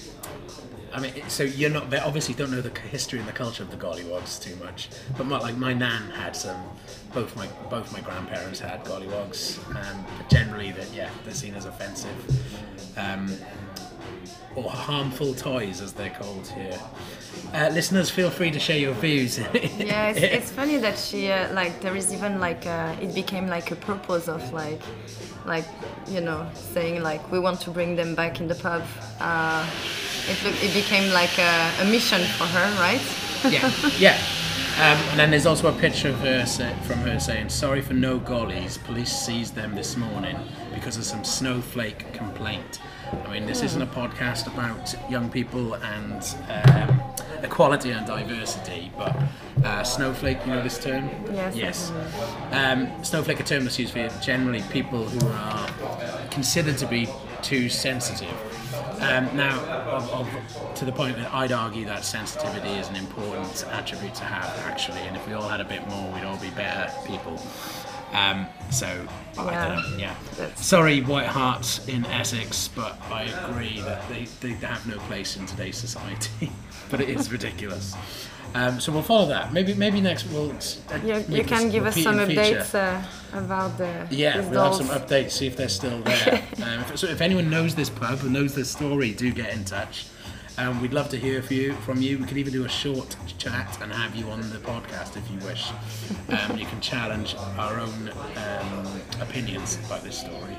I mean, so you're not. They obviously don't know the history and the culture of the gollywogs too much. But my, like my nan had some. Both my both my grandparents had gollywogs. Um, but generally, that yeah, they're seen as offensive. Um, or harmful toys, as they're called here. Uh, listeners, feel free to share your views. Yeah, it's, it's funny that she uh, like there is even like uh, it became like a purpose of like like you know saying like we want to bring them back in the pub. Uh, it look, it became like a, a mission for her, right? Yeah, yeah. Um, and then there's also a picture of her say, from her saying, "Sorry for no gollies. Police seized them this morning because of some snowflake complaint." I mean, this isn't a podcast about young people and um, equality and diversity, but uh, snowflake, you know this term? Yes. Yes. Um, snowflake, a term that's used for generally people who are considered to be too sensitive. Um, now, of, of, to the point that I'd argue that sensitivity is an important attribute to have, actually, and if we all had a bit more, we'd all be better people. Um, so, Yeah. I don't know, yeah. That's- Sorry, White Harts in Essex, but I agree that they, they have no place in today's society. But it is ridiculous. Um, so we'll follow that. Maybe maybe next we'll. Uh, You, make you can this give us repeat some in future. updates uh, about the Yeah, these we'll have dolls. some updates, see if they're still there. um, if, so if anyone knows this pub and knows this story, do get in touch. Um, we'd love to hear from you, from you. We could even do a short chat and have you on the podcast if you wish. Um, you can challenge our own um, opinions about this story.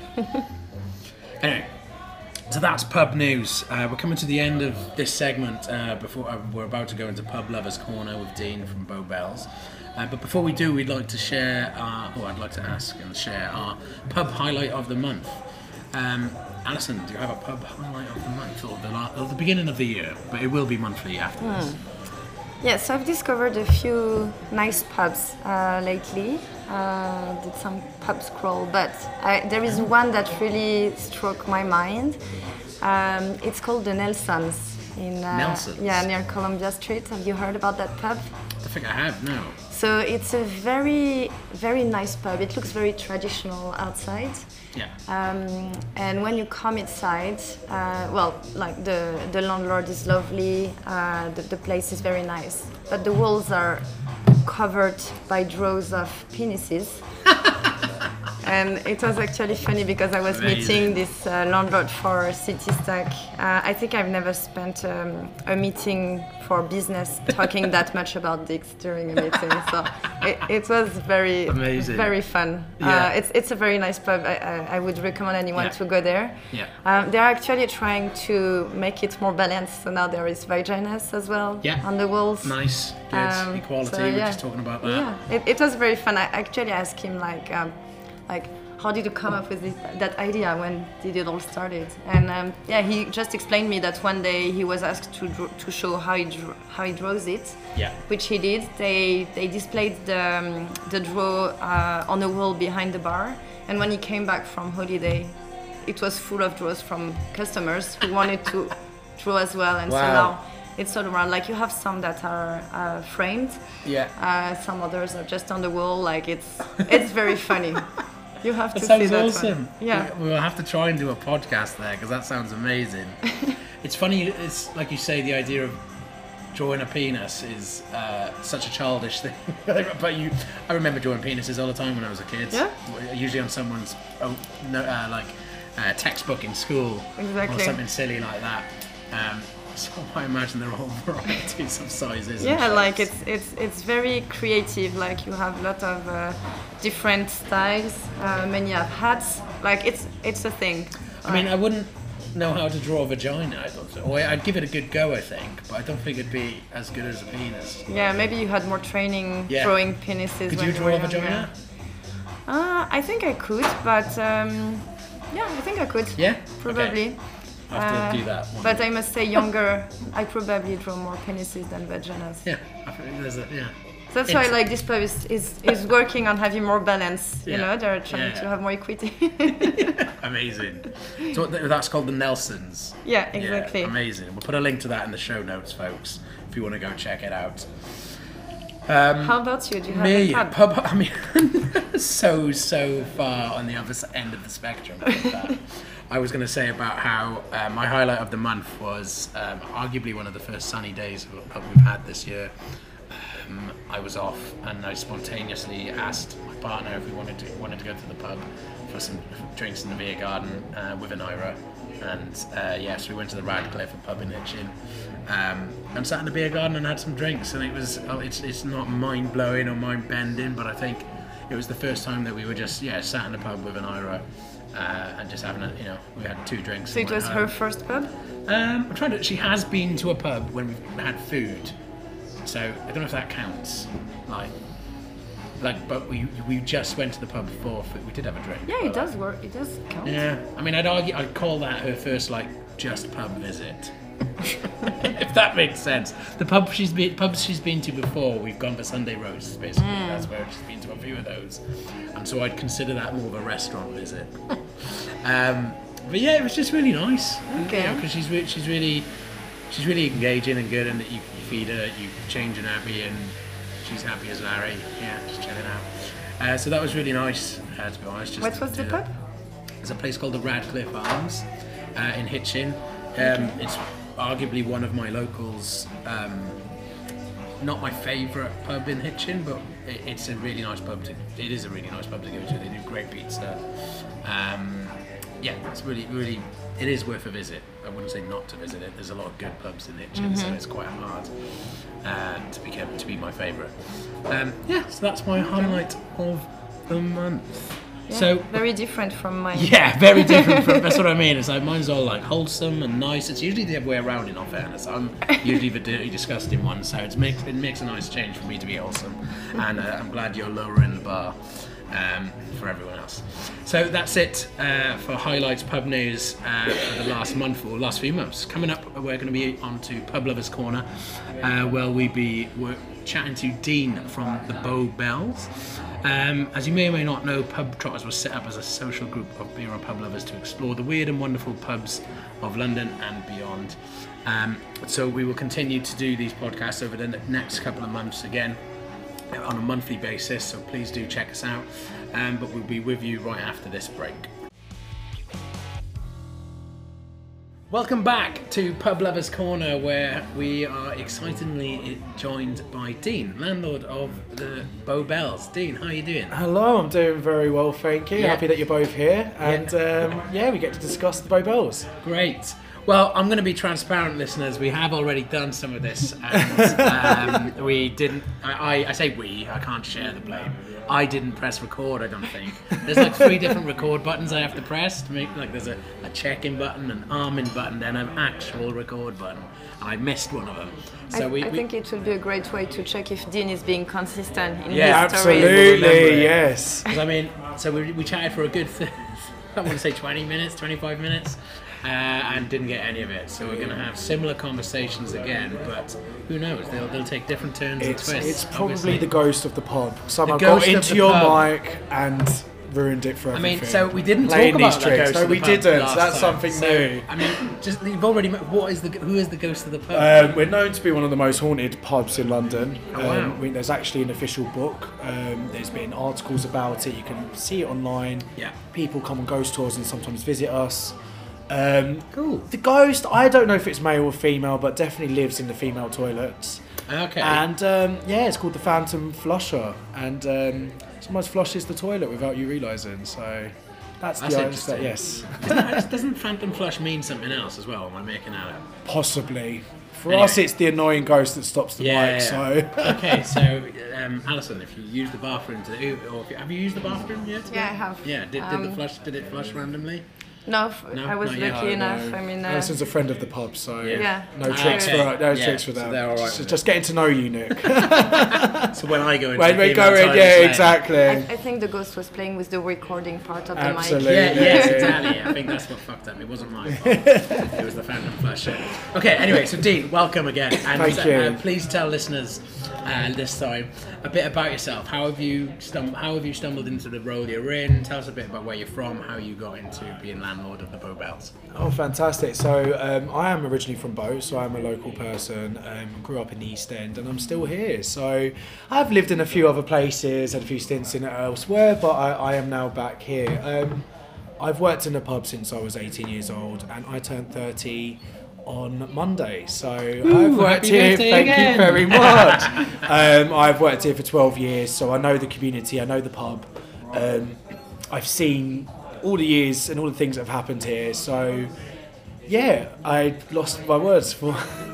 Anyway, so that's pub news. Uh, we're coming to the end of this segment. Uh, before uh, we're about to go into Pub Lovers Corner with Dean from Bow Bells. Uh, but before we do, we'd like to share, our, or I'd like to ask and share our pub highlight of the month. Um, Alison, do you have a pub highlight of the month or the, la- or the beginning of the year? But it will be monthly after this. Yeah, so I've discovered a few nice pubs uh, lately. Uh, did some pub scroll, but I, there is one that really struck my mind. Um, it's called the Nelsons in uh, Nelsons? yeah, near Columbia Street. Have you heard about that pub? I think I have, no. So it's a very, very nice pub. It looks very traditional outside. Yeah. Um, and when you come inside, uh, well, like the, the landlord is lovely, uh, the, the place is very nice, but the walls are covered by drawers of penises. And it was actually funny because I was Amazing. meeting this uh, landlord for City Stack. Uh, I think I've never spent um, a meeting for business talking that much about dicks during a meeting. So it, it was very, Amazing. very fun. Yeah. Uh, it's it's a very nice pub. I, I, I would recommend anyone Yeah. to go there. Yeah. Um, they're actually trying to make it more balanced. So now there is vaginas as well Yeah. on the walls. Nice, good, Um, equality, so, we're yeah. just talking about that. Yeah, it, it was very fun. I actually asked him like, um, like, how did you come up with this, that idea? When did it all started? And um, yeah, he just explained me that one day he was asked to draw, to show how he drew, how he draws it. Yeah. Which he did. They they displayed the um, the draw uh, on the wall behind the bar. And when he came back from holiday, it was full of draws from customers who wanted to draw as well. And so Wow. now it's all around. Like you have some that are uh, framed. Yeah. Uh, some others are just on the wall. Like it's it's very funny. You have That to sounds see that awesome. one. Yeah. We- We'll have to try and do a podcast there because that sounds amazing. It's funny, it's like you say, the idea of drawing a penis is uh, such a childish thing. But you, I remember drawing penises all the time when I was a kid. Yeah? Usually on someone's oh, no, uh, like uh, textbook in school Exactly. or something silly like that. Um, so I imagine there are all varieties of sizes. and Yeah, like shapes. it's it's it's very creative. Like you have a lot of uh, different styles. Uh, many have hats. Like it's it's a thing. I mean, I wouldn't know how to draw a vagina. I thought so. Or I'd give it a good go, I think, but I don't think it'd be as good as a penis. Yeah, maybe you had more training Yeah. drawing penises. Could when you you draw were a younger. vagina? Uh, I think I could, but um, yeah, I think I could. Yeah? Probably. Okay. I have to Uh, do that one. But I must say, younger, I probably draw more penises than vaginas. Yeah, I think there's a, yeah. That's why, It's- like, this pub is, is, is working on having more balance. You Yeah. know, they're trying Yeah. to have more equity. Amazing. So th- that's called the Nelsons. yeah, exactly. Yeah, amazing. We'll put a link to that in the show notes, folks, if you want to go check it out. How about you? Do you have Me, a pub? pub, I mean, so, so far on the other s- end of the spectrum with that. I was going to say about how uh, my highlight of the month was um, arguably one of the first sunny days that we've had this year. Um, I was off and I spontaneously asked my partner if we wanted to wanted to go to the pub for some drinks in the beer garden uh, with an Ira. And uh, yes, we went to the Radcliffe, a pub in Hitchin, um, and sat in the beer garden and had some drinks. And it was, oh, it's it's not mind blowing or mind bending, but I think it was the first time that we were just yeah sat in a pub with an Ira uh, and just having a you know we had two drinks. So it was her first pub? Um, I'm trying to. She has been to a pub when we've had food, so I don't know if that counts. Like. Like, but we we just went to the pub before. We did have a drink. Yeah, it does work. It does count. Yeah, I mean, I'd argue, I'd call that her first like just pub visit, if that makes sense. The pub she's been, pubs she's been to before, we've gone for Sunday roasts. Basically, mm. That's where she's been to a few of those, and so I'd consider that more of a restaurant visit. um, but yeah, it was just really nice. Okay. Because you know, she's re- she's really she's really engaging and good, and that you, you feed her, you change an nappy, and she's happy as Larry. Yeah, just chilling out. Uh, so that was really nice, uh, to be honest. Just what was the pub? There's a place called the Radcliffe Arms uh, in Hitchin. Um, it's arguably one of my locals. Um, not my favourite pub in Hitchin, but it, it's a really nice pub to. It is a really nice pub to go to. They do great pizza. Um, yeah, it's really, really. It is worth a visit. I wouldn't say not to visit it. There's a lot of good pubs in Hitchin, mm-hmm. so it's quite hard uh, to become to be my favourite. Um, yeah, so that's my highlight of the month. Yeah, so very different from mine. Yeah, very different. From, that's what I mean. It's like mine's all like wholesome and nice. It's usually the other way around. In all fairness, I'm usually the dirty, disgusting one. So it makes it makes a nice change for me to be wholesome, and uh, I'm glad you're lowering the bar um, for everyone else. So that's it uh, for highlights pub news uh, for the last month or last few months. Coming up, we're going to be on to Pub Lovers Corner, uh, where we be we're chatting to Dean from the Bow Bells. Um, as you may or may not know, Pub Trotters was set up as a social group of beer and pub lovers to explore the weird and wonderful pubs of London and beyond. Um, so we will continue to do these podcasts over the next couple of months again on a monthly basis, so please do check us out. Um, but we'll be with you right after this break. Welcome back to Pub Lovers Corner, where we are excitingly joined by Dean, landlord of the Bow Bells. Dean, how are you doing? Hello, I'm doing very well, thank you. Yeah. Happy that you're both here, and yeah. Um, yeah, we get to discuss the Bow Bells. Great. Well, I'm going to be transparent, listeners. We have already done some of this, and um, we didn't. I, I, I say we. I can't share the blame. I didn't press record. I don't think. There's like three different record buttons I have to press to make. Like there's a, a check-in button, an arm-in button, then an actual record button. And I missed one of them. So I, we, I we, think it would be a great way to check if Dean is being consistent in Yeah, his stories. absolutely, yes. Because I mean, so we, we chatted for a good. Th- I want to say twenty minutes, twenty-five minutes. Uh, and didn't get any of it, so we're going to have similar conversations again, but who knows, they'll, they'll take different turns It's, and twists. it's probably obviously. the ghost of the pub. Someone The got ghost of into the your pub. mic and ruined it for I everything. mean, so we didn't Playing talk about these the tricks. ghost No, of the we pub didn't. last That's time. something So, new. I mean, just you've already met, what is the who is the ghost of the pub? Um, we're known to be one of the most haunted pubs in London. Oh, wow. um, we, there's actually an official book. Um, there's been articles about it. You can see it online. Yeah. People come on ghost tours and sometimes visit us. Um, Cool. The ghost, I don't know if it's male or female, but definitely lives in the female toilets. Okay. And um, yeah, it's called the Phantom Flusher, and um, sometimes flushes the toilet without you realising. So that's, That's the interesting. answer. Yes, doesn't, doesn't Phantom Flush mean something else as well? Am I making that up? possibly. For Anyway. us, it's the annoying ghost that stops the Yeah, mic. yeah, So okay, so um, Alison, if you use the bathroom to, or if you, have you used the bathroom yet? Yeah, I have. Yeah. Did, did the Um, flush? Did it flush randomly? No, f- No, I was not yet. lucky No, enough. no. I mean, uh, Alison's a friend of the pub, so Yeah. yeah. no Ah, tricks okay. for no Yeah, tricks for so them. they're all right just, with just getting to know you, Nick. So when I go into when the we female go in, toilet, yeah, it's like- exactly. I, I think the ghost was playing with the recording part of the Absolutely. mic. Yeah, yes, exactly. I think that's what fucked up. It wasn't my fault. It was the Phantom Flush. Okay, anyway, so Dean, welcome again. And Thank uh, you. Uh, please tell listeners uh, this time a bit about yourself. How have you stum- How have you stumbled into the role you're in? Tell us a bit about where you're from, how you got into being landlord of the Bow Bells. Oh, fantastic. So um, I am originally from Bow, so I'm a local person, um, grew up in the East End, and I'm still here. So I've lived in a few other places, had a few stints in it elsewhere, but I, I am now back here. Um, I've worked in a pub since I was eighteen years old, and I turned thirty on Monday. So I've worked happy here, birthday thank again. you very much. um, I've worked here for twelve years, so I know the community, I know the pub. Um, I've seen all the years and all the things that have happened here. So, yeah, I lost my words for.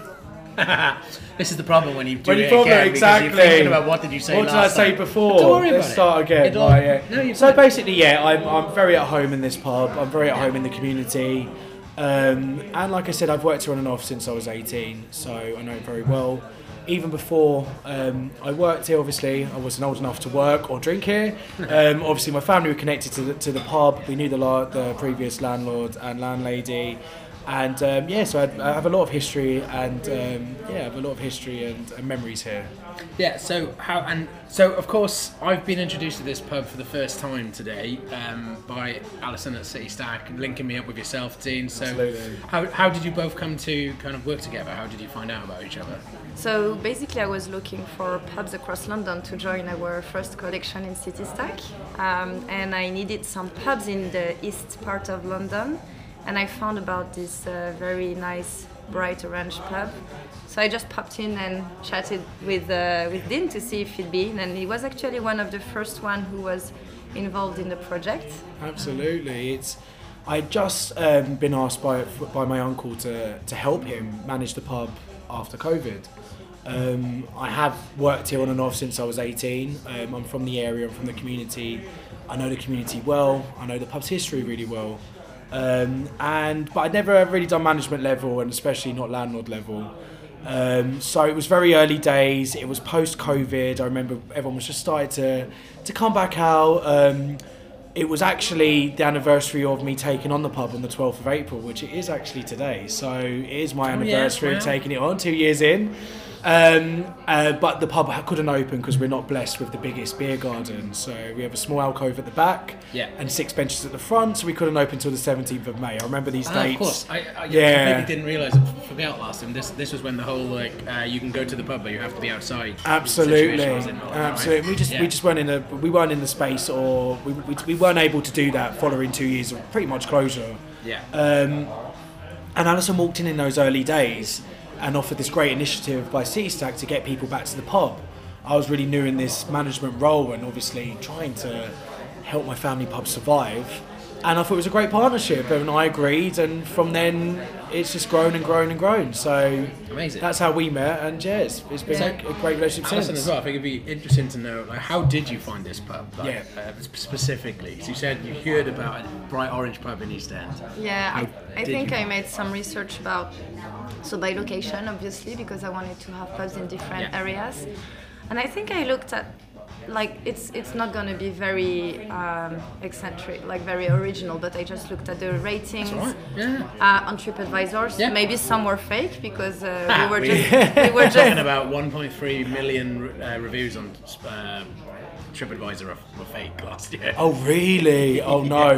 This is the problem when you do When you it problem, again, exactly. because you're thinking about what did you say What did I last say time. before? Don't worry Let's about start it. again. It'll- Right, yeah. No, you're so fine. basically, yeah, I'm, I'm very at home in this pub. I'm very at home in the community. Um, and like I said, I've worked here on and off since I was eighteen, so I know it very well. Even before um, I worked here, obviously, I wasn't old enough to work or drink here. Um, obviously, my family were connected to the, to the pub. We knew the, la- the previous landlord and landlady. And um, yeah, so I, I have a lot of history and um, yeah, I have a lot of history and, and memories here. Yeah, so how and so of course I've been introduced to this pub for the first time today um, by Alison at City Stack, linking me up with yourself, Dean. So Absolutely. how how did you both come to kind of work together? How did you find out about each other? So basically, I was looking for pubs across London to join our first collection in City Stack, um, and I needed some pubs in the east part of London, and I found about this uh, very nice bright orange pub. So I just popped in and chatted with uh, with Dean to see if he'd be in, and he was actually one of the first one who was involved in the project. Absolutely, it's. I'd just um, been asked by by my uncle to to help him manage the pub after COVID. Um, I have worked here on and off since I was eighteen. Um, I'm from the area, I'm from the community. I know the community well. I know the pub's history really well. Um, and but I'd never really done management level, and especially not landlord level. Um, so it was very early days. It was post COVID. I remember everyone was just starting to to come back out. Um, it was actually the anniversary of me taking on the pub on the twelfth of April, which it is actually today. So it is my Oh, anniversary yeah, of wow. taking it on, two years in. Um, uh, but the pub couldn't open because we're not blessed with the biggest beer garden. So we have a small alcove at the back Yeah. and six benches at the front. So we couldn't open until the seventeenth of May. I remember these Ah, dates. of course, I, I Yeah. completely didn't realise it. Forgot last time. This this was when the whole like uh, you can go to the pub but you have to be outside. Absolutely, situation was in, right? absolutely. We just Yeah. we just weren't in the we weren't in the space, or we, we, we weren't able to do that following two years of pretty much closure. Yeah. Um, and Alison walked in in those early days and offered this great initiative by City Stack to get people back to the pub. I was really new in this management role and obviously trying to help my family pub survive. And I thought it was a great partnership, and I agreed. And from then, it's just grown and grown and grown. So Amazing. that's how we met, and yeah, it's, it's been So, a, a great relationship Alison since. as well. I think it'd be interesting to know like how did you find this pub? Like, Yeah. uh, sp- specifically, 'cause you said you heard about a bright orange pub in East End. Yeah, How I, I did think you- I made some research about, so by location obviously, because I wanted to have pubs in different Yeah. areas. And I think I looked at, like, it's it's not going to be very um, eccentric, like very original, but I just looked at the ratings All right. Yeah. uh, on TripAdvisor. Yeah. Maybe some were fake because uh, Ah, we were we- just we were Talking just about one point three million uh, reviews on uh, TripAdvisor are, were fake last year. Oh really? Oh no.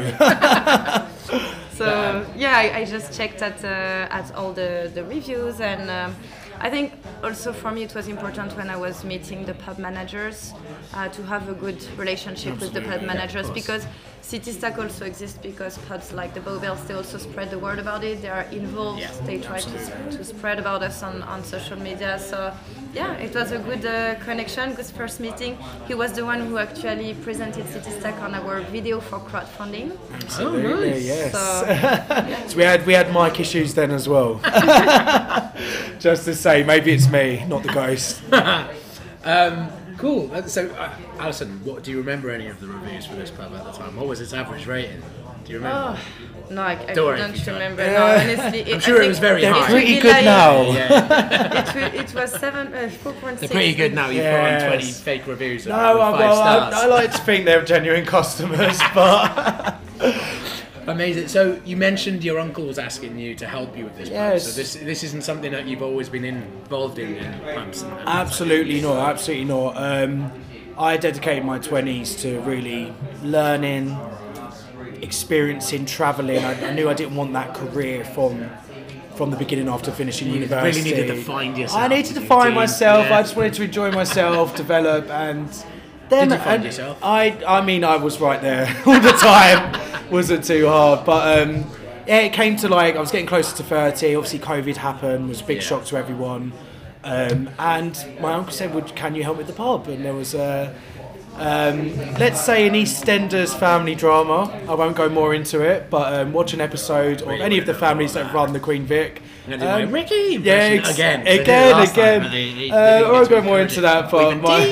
So yeah, I, I just checked at uh, at all the, the reviews, and um, I think also for me it was important when I was meeting the pub managers uh, to have a good relationship with the pub Absolutely, yeah, of managers, course. because City Stack also exists because pubs like the Bowbells, they also spread the word about it. They are involved. Yeah, they try to, sp- to spread about us on, on social media. So yeah, it was a good uh, connection, good first meeting. He was the one who actually presented City Stack on our video for crowdfunding. Absolutely, nice. yes. So So we had we had mic issues then as well. Just to say, maybe it's me, not the ghost. Um, cool. Uh, So, uh, Alison, what do you remember any of the reviews for this pub at the time? What was its average rating? Do you remember? Oh, no, I, I Don't worry if couldn't you don't. remember. Yeah. No, honestly, it, I'm sure I it was think very They're high. it would pretty be good like- now. Yeah. It, wa- it was seven, uh, four point six. They're pretty good now. You've Yes. put on twenty fake reviews. No, with I, five well, I, stars. I like to think they're genuine customers, but Amazing. So you mentioned your uncle was asking you to help you with this pub. Yes. So this this isn't something that you've always been involved in, in pubs. And, and absolutely not, absolutely not. Um, I dedicated my twenties to really learning, experiencing, travelling. I, I knew I didn't want that career from from the beginning after finishing You really university. needed to find yourself, I needed to you find did, myself. yeah. I just wanted to enjoy myself, develop, and then Did you find and yourself? I I mean I was right there all the time. Wasn't too hard, but um, yeah, it came to like I was getting closer to thirty. Obviously, COVID happened, was a big Yeah. shock to everyone. Um, and my uncle said, "Would can you help with the pub?" And there was a Um, let's say an EastEnders family drama. I won't go more into it, but um, watch an episode of any of the families that run the Queen Vic. I'm gonna do my Ricky Yeah, impression ex- again. They did it again, last time, again. but they- they- they Uh, didn't I won't get go to more it. into that, Or but even my,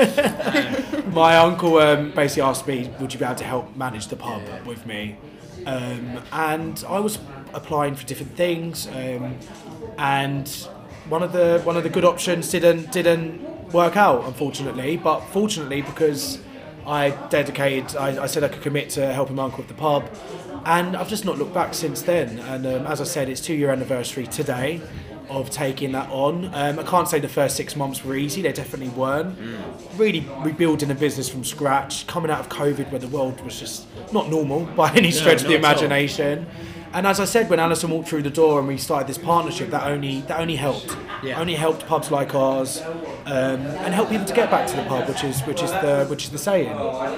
Dean. my uncle um, basically asked me, would you be able to help manage the pub with me? Um, and I was applying for different things, um, and one of the one of the good options didn't didn't work out, unfortunately. But fortunately, because I dedicated, I, I said I could commit to helping my uncle with the pub, and I've just not looked back since then. And um, as I said, it's two year anniversary today of taking that on. Um, I can't say the first six months were easy, they definitely weren't. Mm. Really rebuilding a business from scratch, coming out of COVID where the world was just not normal by any stretch No, of the not at all. imagination. And as I said, when Alison walked through the door and we started this partnership, that only that only helped. Yeah. Only helped pubs like ours, um, and helped people to get back to the pub, which is which is the which is the saying.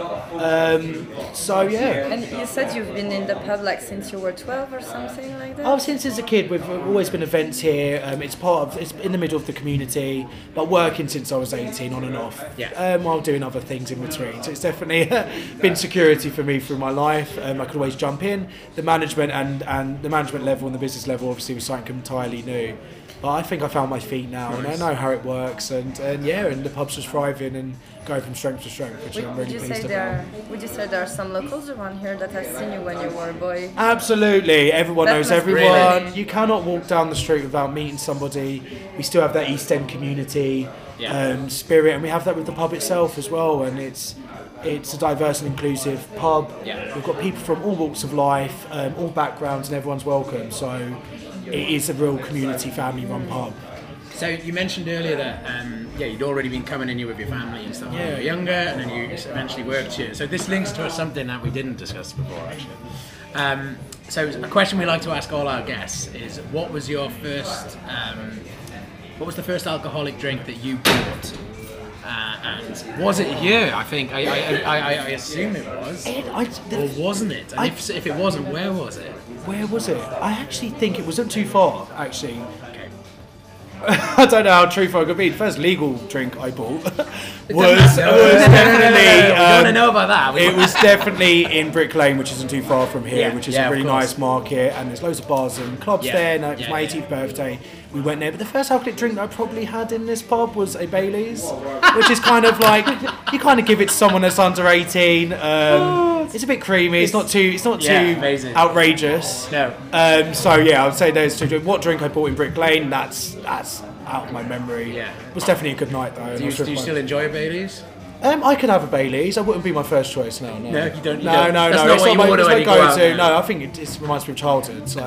Um, so yeah. And you said you've been in the pub like since you were twelve or something like that? Oh, since as a kid, we've always been events here. Um, it's part of, it's in the middle of the community, but working since I was eighteen, on and off. Yeah. Um, while doing other things in between. So it's definitely been security for me through my life. Um, I could always jump in. The management and, and the management level and the business level obviously was something entirely new. But I think I found my feet now, Nice. and I know how it works. And, and yeah, and the pub's just thriving and going from strength to strength, which Would, I'm would really you pleased say about. there? Would you say there are some locals around here that have seen you when you were a boy? Absolutely, everyone That knows must be everyone. really- You cannot walk down the street without meeting somebody. We still have that East End community Yeah. um, spirit, and we have that with the pub itself as well. And it's it's a diverse and inclusive pub. Yeah. We've got people from all walks of life, um, all backgrounds, and everyone's welcome. So it is a real community, family-run pub. So you mentioned earlier that um, yeah, you'd already been coming in here with your family and stuff when you Yeah. were younger, and then you eventually worked here. So this links to something that we didn't discuss before, actually. Um, so a question we like to ask all our guests is, what was your first, um, what was the first alcoholic drink that you bought? Uh, and was it here? I think I, I, I, I, I assume it was, Ed, I, or wasn't it? And I- if, if it wasn't, where was it? where was it? I actually think it wasn't too far, actually. Okay. I don't know how truthful I could be. The first legal drink I bought was, was doesn't matter. definitely. We want to um, know about that. We It want- was definitely in Brick Lane, which isn't too far from here, Yeah, which is yeah, a of really course. nice market, and there's loads of bars and clubs Yeah, there. And it was yeah, my yeah. eighteenth birthday. We went there, but the first alcoholic drink that I probably had in this pub was a Bailey's, which is kind of like you kind of give it to someone that's under eighteen. Um, it's a bit creamy. It's not too. It's not Yeah, too amazing. outrageous. outrageous. No. Um, so yeah, I would say those two. What drink I bought in Brick Lane? That's that's out of my memory. Yeah. It was definitely a good night though. and Do I you, was do with you my- still enjoy a Baileys? um, I could have a Bailey's. I wouldn't be my first choice. No, no. No, you don't- you no, don't- no, that's no. not It's what you my, order it's when my you go out, go-to. no. No, I think it just reminds me of childhood. So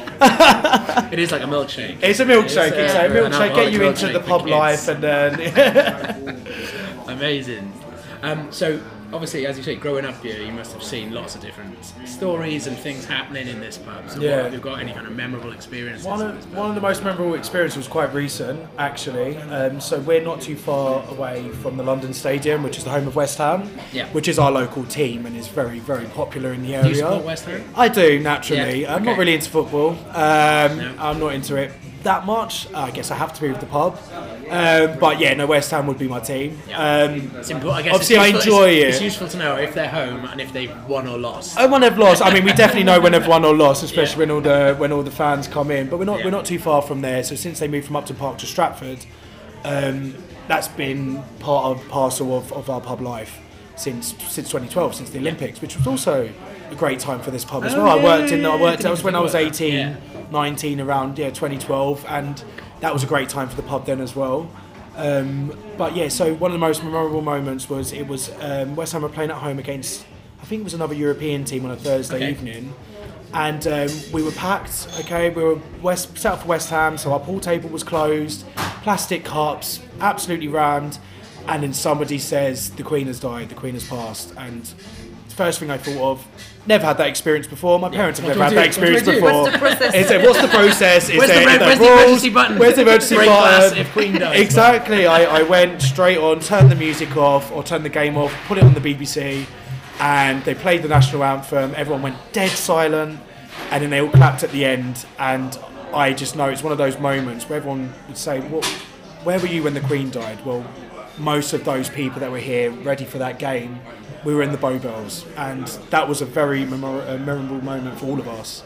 It is like a milkshake. it's a milkshake. It's, uh, a an milkshake. Get you alcoholic into the milkshake for pub kids. life, and then Amazing. Um, so, obviously, as you say, growing up here, you must have seen lots of different stories and things happening in this pub. So, Yeah. what, have you got any kind of memorable experiences? One in this of, pub? one of the most memorable experiences was quite recent, actually. Um, so we're not too far away from the London Stadium, which is the home of West Ham, Yeah. which is our local team and is very, very popular in the Do area. you support West Ham? I do, naturally. Yeah, I'm okay. not really into football. Um, No. I'm not into it that much. I guess I have to be with the pub. Um, but yeah, no, West Ham would be my team. Yeah. Um, It's important. I guess Obviously, it's I useful, enjoy it's, it. It's useful to know if they're home and if they've won or lost. And when they've lost, I mean, we definitely know when they've won or lost, especially Yeah. when all the when all the fans come in. But we're not Yeah. we're not too far from there. So since they moved from Upton Park to Stratford, um, that's been part of parcel of, of our pub life since since twenty twelve, since the Olympics, which was also a great time for this pub as Oh, well. I yeah, worked in yeah, I yeah, worked. I That was when I was didn't eighteen, think nineteen, around yeah twenty twelve, and that was a great time for the pub then as well. Um, but yeah, so one of the most memorable moments was it was um, West Ham were playing at home against, I think it was another European team on a Thursday Okay. evening, and um, we were packed. Okay, we were west set up for West Ham, so our pool table was closed, plastic cups, absolutely rammed, and then somebody says the Queen has died, the Queen has passed, and the first thing I thought of. Never had that experience before. My parents have What never do had we that do? What do we experience do? before. What's the process? Is it, what's the process? Is Where's the there, red- is there where's the rules? emergency button? Where's the emergency Break glass button? if Queen dies. Exactly. I, I went straight on, turned the music off, or turned the game off, put it on the B B C, and they played the national anthem. Everyone went dead silent, and then they all clapped at the end. And I just know it's one of those moments where everyone would say, "What? Where were you when the Queen died?" Well, most of those people that were here ready for that game, we were in the Bow Bells, and that was a very memor- a memorable moment for all of us.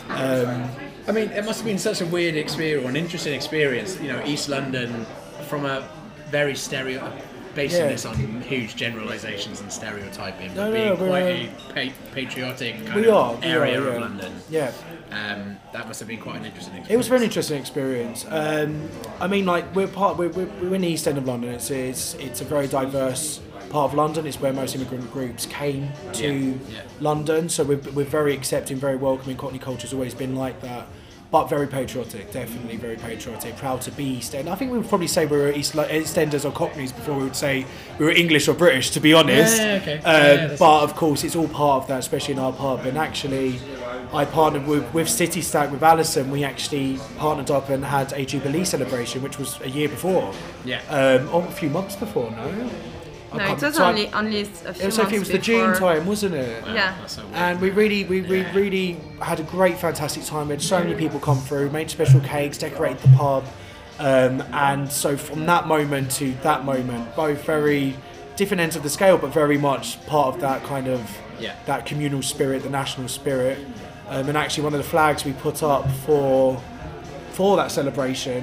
Um, I mean, it must have been such a weird experience, or an interesting experience. You know, East London, from a very stereo, basing Yeah. this on huge generalisations and stereotyping, but No, no, being no, quite we're- a pa- patriotic kind we of are, we area are, of yeah. London. yeah. Um, that must have been quite an interesting experience. It was a very interesting experience. Um, I mean, like we're part, we're, we're, we're in the East End of London. It's, it's it's a very diverse part of London. It's where most immigrant groups came to Yeah, yeah. London. So we're, we're very accepting, very welcoming. Cockney culture's always been like that. But very patriotic, definitely very patriotic. Proud to be East End. I think we would probably say we were East Eastenders or Cockneys before we would say we were English or British, to be honest. Yeah, okay. Um, Yeah, yeah, that's- but of course, it's all part of that, especially in our pub. And actually, I partnered with, with City Stack, with Alison. We actually partnered up and had a Jubilee celebration, which was a year before. Yeah. Um, or a few months before, no? I No, can't- it was so I- only only a few It was, months it was the June before. time, wasn't it? Yeah. That's so weird. And we really, we, we Yeah. really had a great, fantastic time. We had so many people come through, made special cakes, decorated the pub, um, and so from that moment to that moment, both very different ends of the scale, but very much part of that kind of Yeah. that communal spirit, the national spirit. Um, and actually, one of the flags we put up for for that celebration.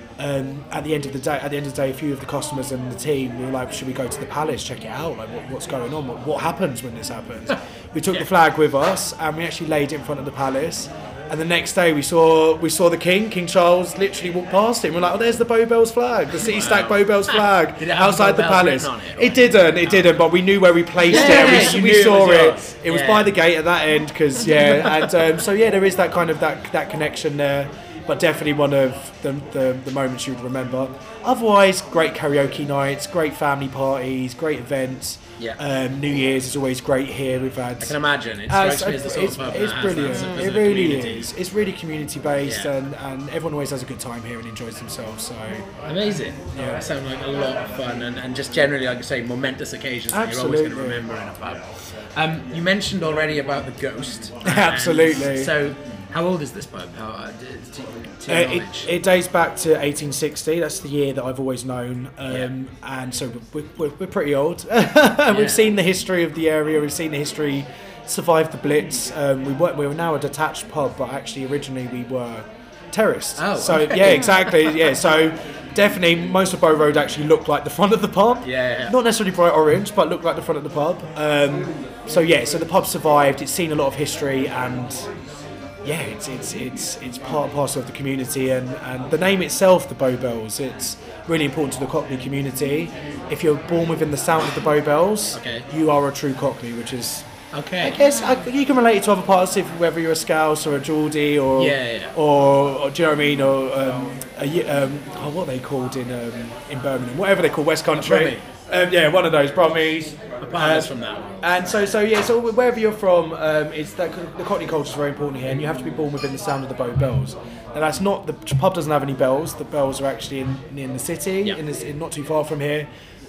Um, at the end of the day, at the end of the day, a few of the customers and the team we were like, "Should we go to the palace, check it out? Like, what, what's going on? What, what happens when this happens?" We took Yeah. the flag with us, and we actually laid it in front of the palace. And the next day, we saw we saw the King, King Charles, literally walk past it. We're like, "Oh, there's the Bow Bells flag, the City Stack Bow Bells flag Did it have outside Bow the Bells palace." written on it, or- It didn't, it didn't, but we knew where we placed Yeah, it. you We, knew we it saw was it. yours. It was Yeah. by the gate at that end, because yeah, and um, so yeah, there is that kind of that that connection there. But definitely one of the, the, the moments you would remember. Otherwise, great karaoke nights, great family parties, great events. Yeah. Um, New Year's is always great here. We've had. I can imagine. It Uh, strikes me as the sort it's, of pub it's that has that brilliant. sort of as It a really community. is. It's really community based, Yeah. and, and everyone always has a good time here and enjoys themselves. So Amazing. Yeah. Yeah. That sounds like a lot of fun and, and just generally, like I say, momentous occasions that you're always going to Absolutely. remember in a pub. Um, you mentioned already about the ghost. Absolutely. And so, how old is this pub? How, uh, to, to Uh, your it, knowledge? it dates back to eighteen sixty. That's the year that I've always known, um, Yeah. and so we're, we're, we're pretty old. Yeah. We've seen the history of the area. We've seen the history, survived the Blitz. Um, we were we were now a detached pub, but actually originally we were terraced. Oh, so okay. yeah, exactly. Yeah, so definitely most of Bow Road actually looked like the front of the pub. Yeah, yeah. Not necessarily bright orange, but looked like the front of the pub. Um, so yeah, so the pub survived. It's seen a lot of history and. Yeah, it's it's it's it's part and parcel of the community, and, and the name itself, the Bow Bells, it's really important to the Cockney community. If you're born within the sound of the Bow Bells, Okay. you are a true Cockney, which is, Okay. I guess, I, you can relate it to other parts, if whether you're a Scouse or a Geordie or, Yeah, yeah. or, or do you know what I mean, or um, a, Ye- um, oh, what are they called in um, in Birmingham, whatever they call West Country. Brummie. Um, yeah, one of those Brummies. My partner's Uh, from that one. And so, so yeah, so wherever you're from, um, it's that the Cockney culture is very important here, and you have to be born within the sound of the Bow Bells. And that's not the pub doesn't have any bells. The bells are actually in in the city, Yeah. in, this, in not too far from here.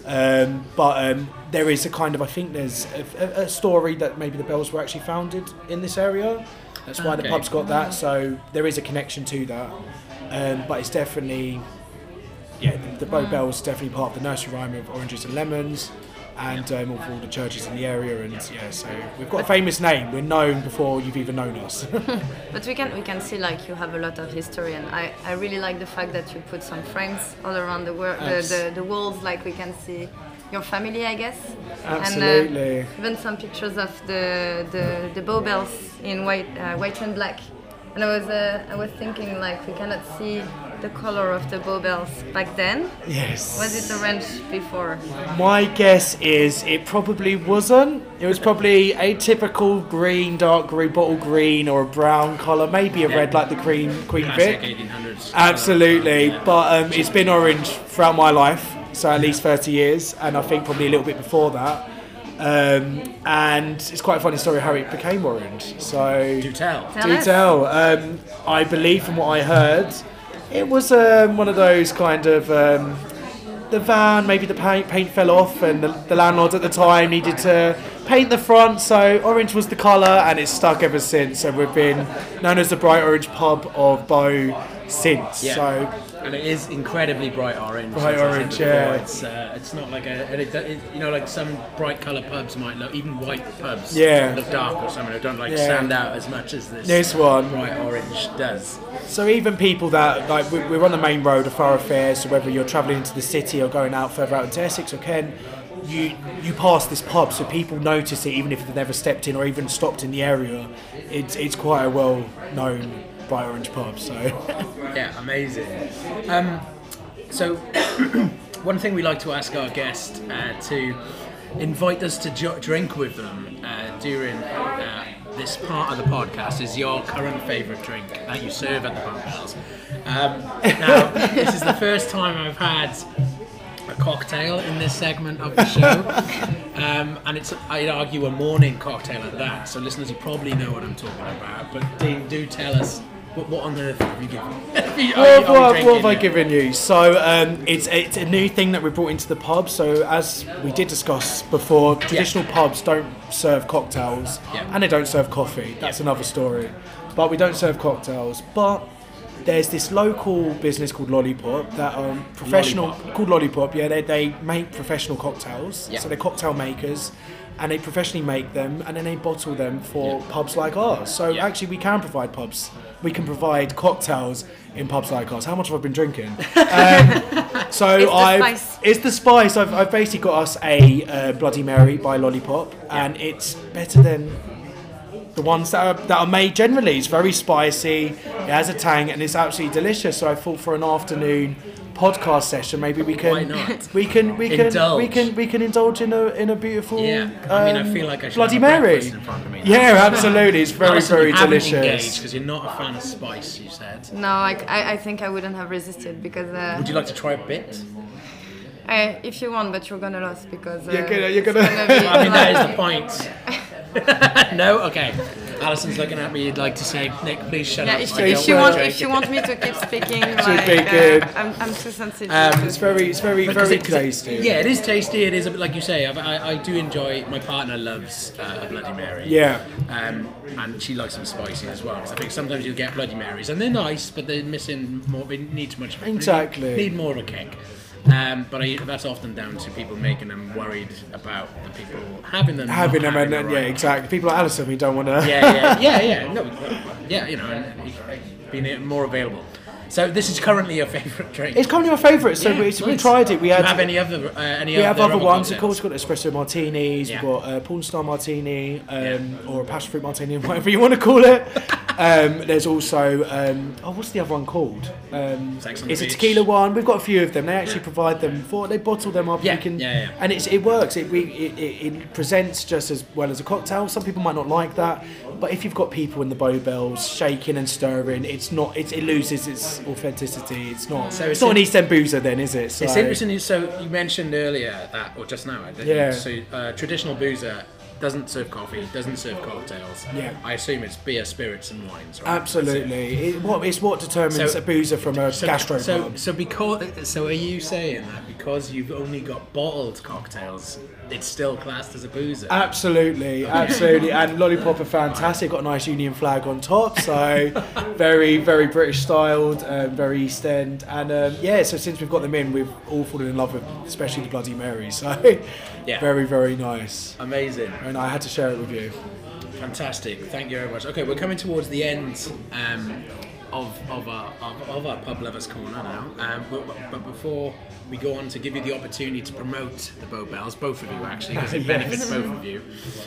Um, but um, there is a kind of, I think there's a, a, a story that maybe the bells were actually founded in this area. That's why the Okay. pub's got that. So there is a connection to that. Um, but it's definitely, yeah, the, the Bow Bells is definitely part of the nursery rhyme of Oranges and Lemons. And um, of all the churches in the area, and yeah, so we've got a famous name. We're known before you've even known us. But we can we can see like you have a lot of history, and I, I really like the fact that you put some frames all around the wor- the, Abs- the the walls, like we can see your family, I guess. Absolutely. And uh, even some pictures of the the, the bow bells in white uh, white and black. And I was uh, I was thinking like we cannot see the color of the bow bells back then. Yes. Was it orange before? My guess is it probably wasn't. It was probably a typical green, dark green, bottle green, or a brown colour, maybe a Yeah. red like the Queen Queen Classic Vic. eighteen hundreds. Absolutely, Yeah. but um, it's been orange throughout my life, so at least thirty years, and I think probably a little bit before that. Um, and it's quite a funny story how it became orange. So Do tell. Tell do us. tell. Um, I believe from what I heard, it was um, one of those kind of um, the van, maybe the paint, paint fell off, and the, the landlord at the time needed to paint the front, so orange was the colour, and it's stuck ever since. So we've been known as the Bright Orange Pub of Bow since. Yeah. So And it is incredibly bright orange. Bright as I said orange, before. yeah. It's uh, it's not like a, it, it, you know, like some bright colour pubs might look, even white pubs Yeah. look dark or something. They don't like Yeah. stand out as much as this, This one. bright orange does. So even people that, like, we- we're on the main road of thoroughfares, so whether you're travelling into the city or going out further out into Essex or Kent, you you pass this pub, so people notice it even if they've never stepped in or even stopped in the area. It's it's quite a well known bright orange pub. So Yeah, amazing. Um, so one thing we like to ask our guests uh, to invite us to jo- drink with them uh, during uh, this part of the podcast is your current favourite drink that you serve at the Bowbells. Um, now, this is the first time I've had a cocktail in this segment of the show, um, and it's, I'd argue, a morning cocktail at that. So listeners, you probably know what I'm talking about. But Dean, do tell us what, what on earth have you given? Are you- are what, you- are we what, drinking what have I it? given you? So um, it's it's a new thing that we brought into the pub. So as we did discuss before, traditional pubs don't serve cocktails, Yeah. and they don't serve coffee. That's another story. But we don't serve cocktails. But there's this local business called Lollipop that um professional Lollipop. called Lollipop. Yeah, they they make professional cocktails. Yeah. So they're cocktail makers. And they professionally make them, and then they bottle them for Yeah. pubs like ours. So Yeah. actually, we can provide pubs. We can provide cocktails in pubs like ours. How much have I been drinking? Um, so It's the I've, spice. it's the spice. I've, I've basically got us a uh, Bloody Mary by Lollipop, and it's better than the ones that are, that are made generally. It's very spicy. It has a tang, and it's absolutely delicious. So I thought for an afternoon podcast session, maybe we can Why not? we can we can Indulge. we can we can indulge in a in a beautiful Yeah, I mean, I um, feel like I should Bloody have a Mary. breakfast in front of me. Yeah, absolutely. It's very Alison, very you haven't delicious. engaged because you're not a fan of spice. You said. No, I, I, I think I wouldn't have resisted because uh, Would you like to try a bit? I, if you want, but you're gonna lose because uh, You're gonna- you're it's gonna- be I mean, that is like- the point. No, okay. Alison's looking at me. You'd like to say, Nick, please shut Yeah, up. if, I if don't you want, drink. if you want me to keep speaking, Should like, be good. Uh, I'm, I'm too sensitive. Um, It's very it's very Because very it- 'cause it- tasty. Yeah, it is tasty. It is a bit like you say. I, I, I do enjoy. My partner loves uh, a Bloody Mary. Yeah. Um, and she likes them spicy as well. 'Cause I think sometimes you get Bloody Marys and they're nice, but they're missing more. They need too much. Exactly. Need more of a kick. Um, but I, that's often down to people making them worried about the people having them. not Having them and the then, yeah, right- exactly. People like Alison, we don't want to. Yeah, yeah, yeah, yeah. No, yeah, you know, and being more available. So this is currently your favourite drink. It's currently my favourite. So Yeah, we, we nice. tried it. We Do had you have any other? Uh, any we have other other ones, of cocktails? course. We've got espresso martinis. Yeah. We've got uh, porn star martini, um, or a passion fruit martini, whatever you want to call it. um, there's also um, oh, what's the other one called? Um, Sex on the it's a Beach. tequila one. We've got a few of them. They actually provide them for. They bottle them up. Yeah, we can, yeah, yeah. And it's it works. It, we, it it it presents just as well as a cocktail. Some people might not like that, but if you've got people in the Bowbells shaking and stirring, it's not. It, it loses its authenticity. It's not. So it's, it's not in- an East End boozer, then, is it? So, It's interesting. you- So you mentioned earlier that, or just now, I didn't Yeah. you? So uh, traditional boozer doesn't serve coffee, doesn't serve cocktails. Yeah. I assume it's beer, spirits, and wines. Right? Absolutely. It, what, it's what determines So- a boozer from a So, gastro so, pub. so because so are you saying that because you've only got bottled cocktails, it's still classed as a boozer? Absolutely, absolutely. And Lollipop are fantastic. Got a nice Union flag on top, so very, very British styled, um, very East End. And um, yeah, so since we've got them in, we've all fallen in love with, especially the Bloody Mary. So Yeah. very, very nice. Amazing. And I had to share it with you. Fantastic. Thank you very much. Okay, we're coming towards the end um, of, of, our, of, of our Pub Lovers Corner now. Um, but, but before we go on to give you the opportunity to promote the Bowbells, both of you actually, because it benefits both of you,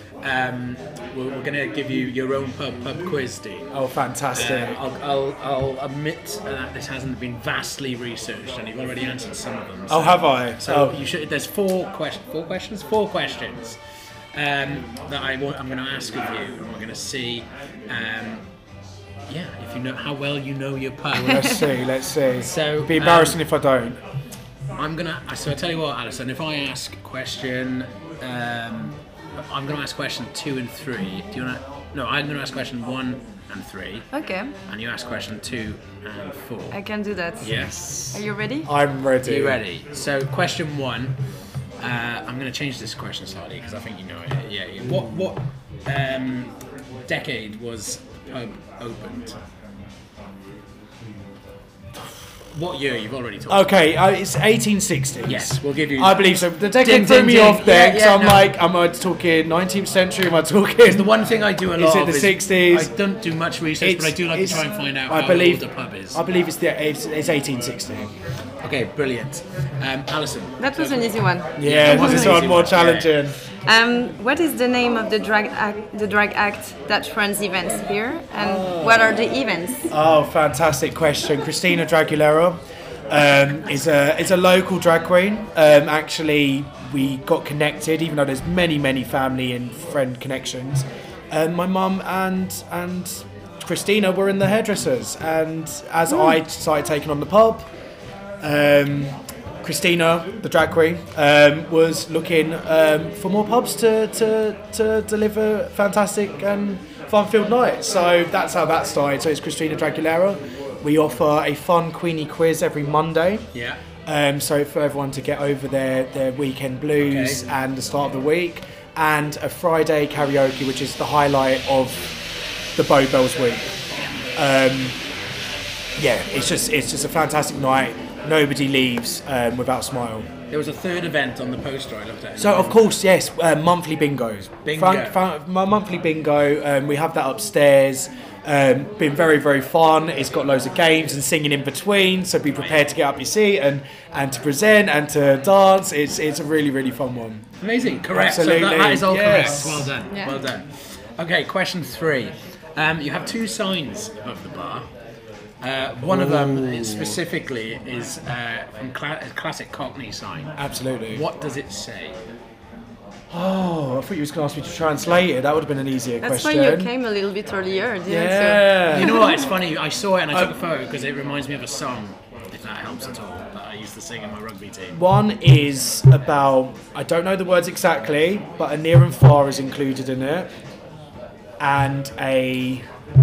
um, we're, we're going to give you your own pub pub quiz, Dean. Oh, fantastic. Um, I'll, I'll, I'll admit that this hasn't been vastly researched, and you've already answered some of them. Oh, have I? So Oh. you should. There's four question, four questions, four questions um, that I want, I'm going to ask of you, and we're going to see, um, yeah, if you know how well you know your pub. Let's see, let's see. So, It'd be embarrassing if I don't. I'm gonna. So I tell you what, Alison. If I ask question, um, I'm gonna ask question two and three. Do you wanna? No, I'm gonna ask question one and three, Okay, and you ask question two and four. I can do that. Yes. Are you ready? I'm ready. Are you ready? So question one. Uh, I'm going to change this question slightly because I think you know it. Yeah. yeah. What what um, decade was the pub opened? what year? You've already talked. Okay, uh, it's eighteen sixties. Yes, we'll give you. I believe so. The decade Ding, threw ding, me ding. off there, Yeah, because yeah, I'm no. like, am I talking nineteenth century? Am I talking? The one thing I do a Is lot it of the is sixties? I don't do much research, but I do like to try and find out I how believe, old the pub is. I believe it's the it's, it's eighteen sixty. Okay, brilliant. Um, Alison. That was an easy one. Yeah, it was this an one easy more one, yeah. challenging. Um, what is the name of the drag act, the drag act that runs events here, and what are the events? Oh, fantastic question. Christina Dragulera um, is a is a local drag queen. Um, actually, we got connected, even though there's many many family and friend connections. Um, my mum and and Christina were in the hairdressers, and as I started taking on the pub, um, Christina, the drag queen, um, was looking um, for more pubs to, to, to deliver fantastic and fun-filled nights. So that's how that started. So it's Christina Dragulera. We offer a fun Queenie quiz every Monday. Yeah. Um, so for everyone to get over their, their weekend blues Okay. and the start of the week. And a Friday karaoke, which is the highlight of the Bow Bells week. Um, yeah, it's just it's just a fantastic night. Nobody leaves um, without a smile. There was a third event on the poster I looked at. So of course, yes, uh, monthly bingos. Bingo. Fran- fran- my monthly bingo. Um, we have that upstairs. Um, been very very fun. It's got loads of games and singing in between. So be prepared to get up your seat and, and to present and to dance. It's it's a really really fun one. Amazing, correct. So Absolutely, that, that is all yes. correct. Well done. Yeah. Well done. Okay, question three. Um, you have two signs above the bar. Uh, one of them is specifically is uh, from cla- a classic Cockney sign. Absolutely. What does it say? Oh, I thought you was going to ask me to translate it. That would have been an easier That's question. why you came a little bit earlier, didn't Yeah. You know what? It's funny. I saw it and I took a photo because it reminds me of a song. If that helps at all, that I used to sing in my rugby team. One is about, I don't know the words exactly, but a near and far is included in it. And a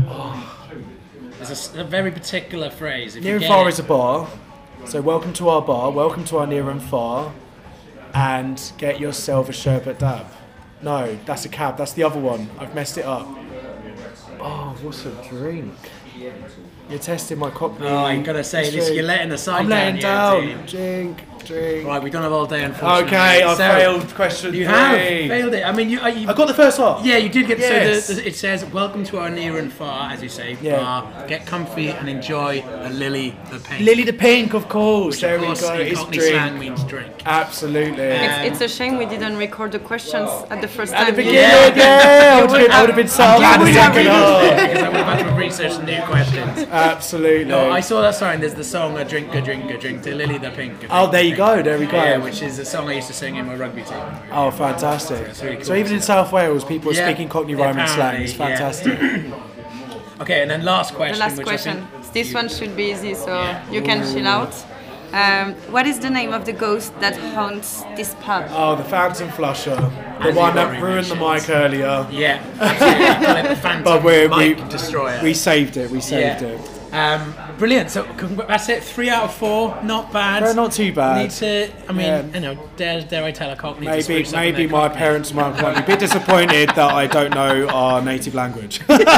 There's a s- a, very particular phrase. If near you and get far it- is a bar. So welcome to our bar, welcome to our near and far, and get yourself a sherbet dab. No, that's a cab, that's the other one. I've messed it up. Oh, what's a drink? You're testing my Cockney. Oh, I gotta say, this, history. you're letting the side I'm letting down. down. Drink, drink. Right, we don't have all day, unfortunately. Okay, I So, failed question You three. have failed it. I mean, you. uh, you I got the first half. yeah, you did get. Yes. So the, the, it says, "Welcome to our near and far," as you say, Yeah. bar. Get comfy and enjoy a Lily the Pink. Lily the Pink, of course. which there of course we go. in It's Cockney drink. slang means drink. Absolutely. It's, it's a shame we didn't record the questions at the first At time. the You- beginning, yeah, I would have been, I would have been so glad the would have second been half. because I would have had to research the new questions. Absolutely. No, I saw that sign. There's the song "A Drink, A Drink, A Drink" to Lily the Pink. A Drink, Oh, there A you Drink. go. There we go. Yeah, which is a song I used to sing in my rugby team. Oh, fantastic. really cool. So even in South Wales, people are Yeah, speaking Cockney rhyming slang. It's apparently, yeah. fantastic. Okay, and then last question. The last which question. I think This you- one should be easy, so Yeah. you can chill out. Um, what is the name of the ghost that haunts this pub? Oh, the Phantom Flusher. The As one you've that already ruined the mentioned. mic earlier. Yeah, absolutely. Call it the Phantom But we're, we, Mic Destroyer. we saved it. We saved yeah. it. Um, brilliant. So congr- that's it. Three out of four. Not bad. They're not too bad. Need to. I mean, Yeah. you know, dare, dare I tell a Cockney? to Maybe spruce up maybe their my Cockney? parents might might be a bit disappointed that I don't know our native language.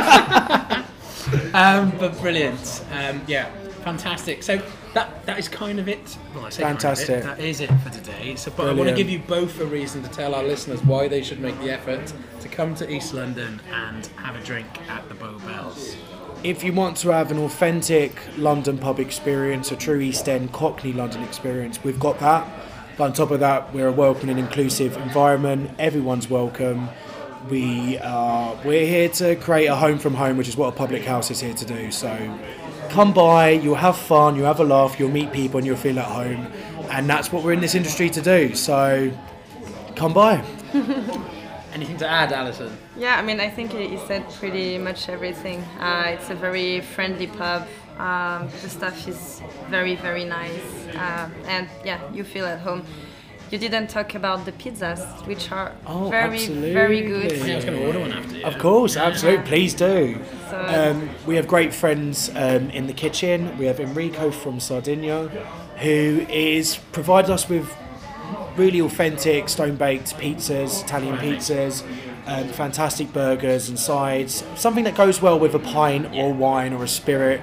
Um, but brilliant. Um, yeah, fantastic. So that that is kind of it. Well, I say Fantastic. Kind of it. That is it for today. So, but I want to Brilliant. give you both a reason to tell our listeners why they should make the effort to come to East London and have a drink at the Bow Bells. If you want to have an authentic London pub experience, a true East End Cockney London experience, we've got that. But on top of that, we're a welcoming and inclusive environment. Everyone's welcome. We are we're here to create a home from home, which is what a public house is here to do. So come by, you'll have fun, you'll have a laugh, you'll meet people, and you'll feel at home. And that's what we're in this industry to do. So come by. Anything to add, Alison? Yeah, I mean, I think he he said pretty much everything. Uh, it's a very friendly pub. Um, the staff is very, very nice. Uh, and yeah, you feel at home. You didn't talk about the pizzas, which are Oh, very, very good. absolutely. Yeah, I was going to order one after you. Of course, absolutely. Please do. So- Um, we have great friends um, in the kitchen. We have Enrico from Sardinia, who is provided us with really authentic stone-baked pizzas, Italian pizzas, um, fantastic burgers and sides. Something that goes well with a pint or wine or a spirit.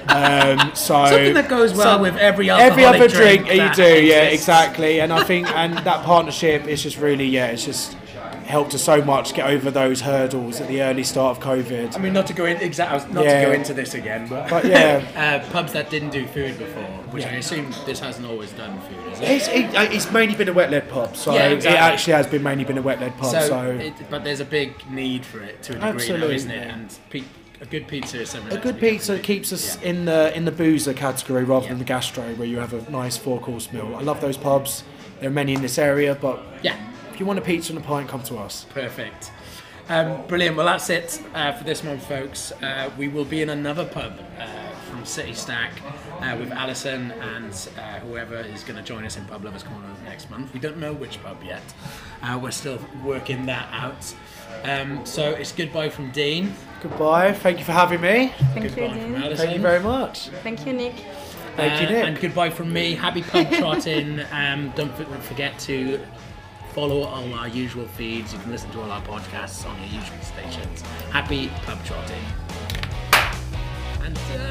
Um, so Something that goes well so with every every alcoholic other drink, drink you that do, yeah, exists. exactly. And I think and that partnership is just really, yeah, it's just helped us so much get over those hurdles at the early start of COVID. I mean, not to go in exactly, not Yeah. to go into this again, but, But yeah. uh, pubs that didn't do food before, which Yeah. I assume this hasn't always done food, is it? It's, it, it's mainly been a wet-led pub, so Yeah, exactly. it actually has been mainly been a wet-led pub. So, So, it, but there's a big need for it to a degree, now, Absolutely, isn't it? yeah. And pe- a good pizza is something. a that good can be pizza food. keeps us Yeah. in the in the boozer category rather Yeah. than the gastro, where you have a nice four-course meal. I love those pubs. There are many in this area, but Yeah. if you want a pizza and a pint, come to us. Perfect. Um, brilliant. Well, that's it uh, for this month, folks. Uh, we will be in another pub uh, from City Stack uh, with Alison and uh, whoever is going to join us in Pub Lovers Corner next month. We don't know which pub yet. Uh, we're still working that out. Um, so it's goodbye from Dean. Goodbye. Thank you for having me. Thank you, Goodbye from Dean. Alison. Thank you very much. Thank you, Nick. Thank you, Uh, Nick. And goodbye from me. Happy pub trotting. Um, don't f- forget to follow all our usual feeds. You can listen to all our podcasts on your usual stations. Happy pub trotting. And uh,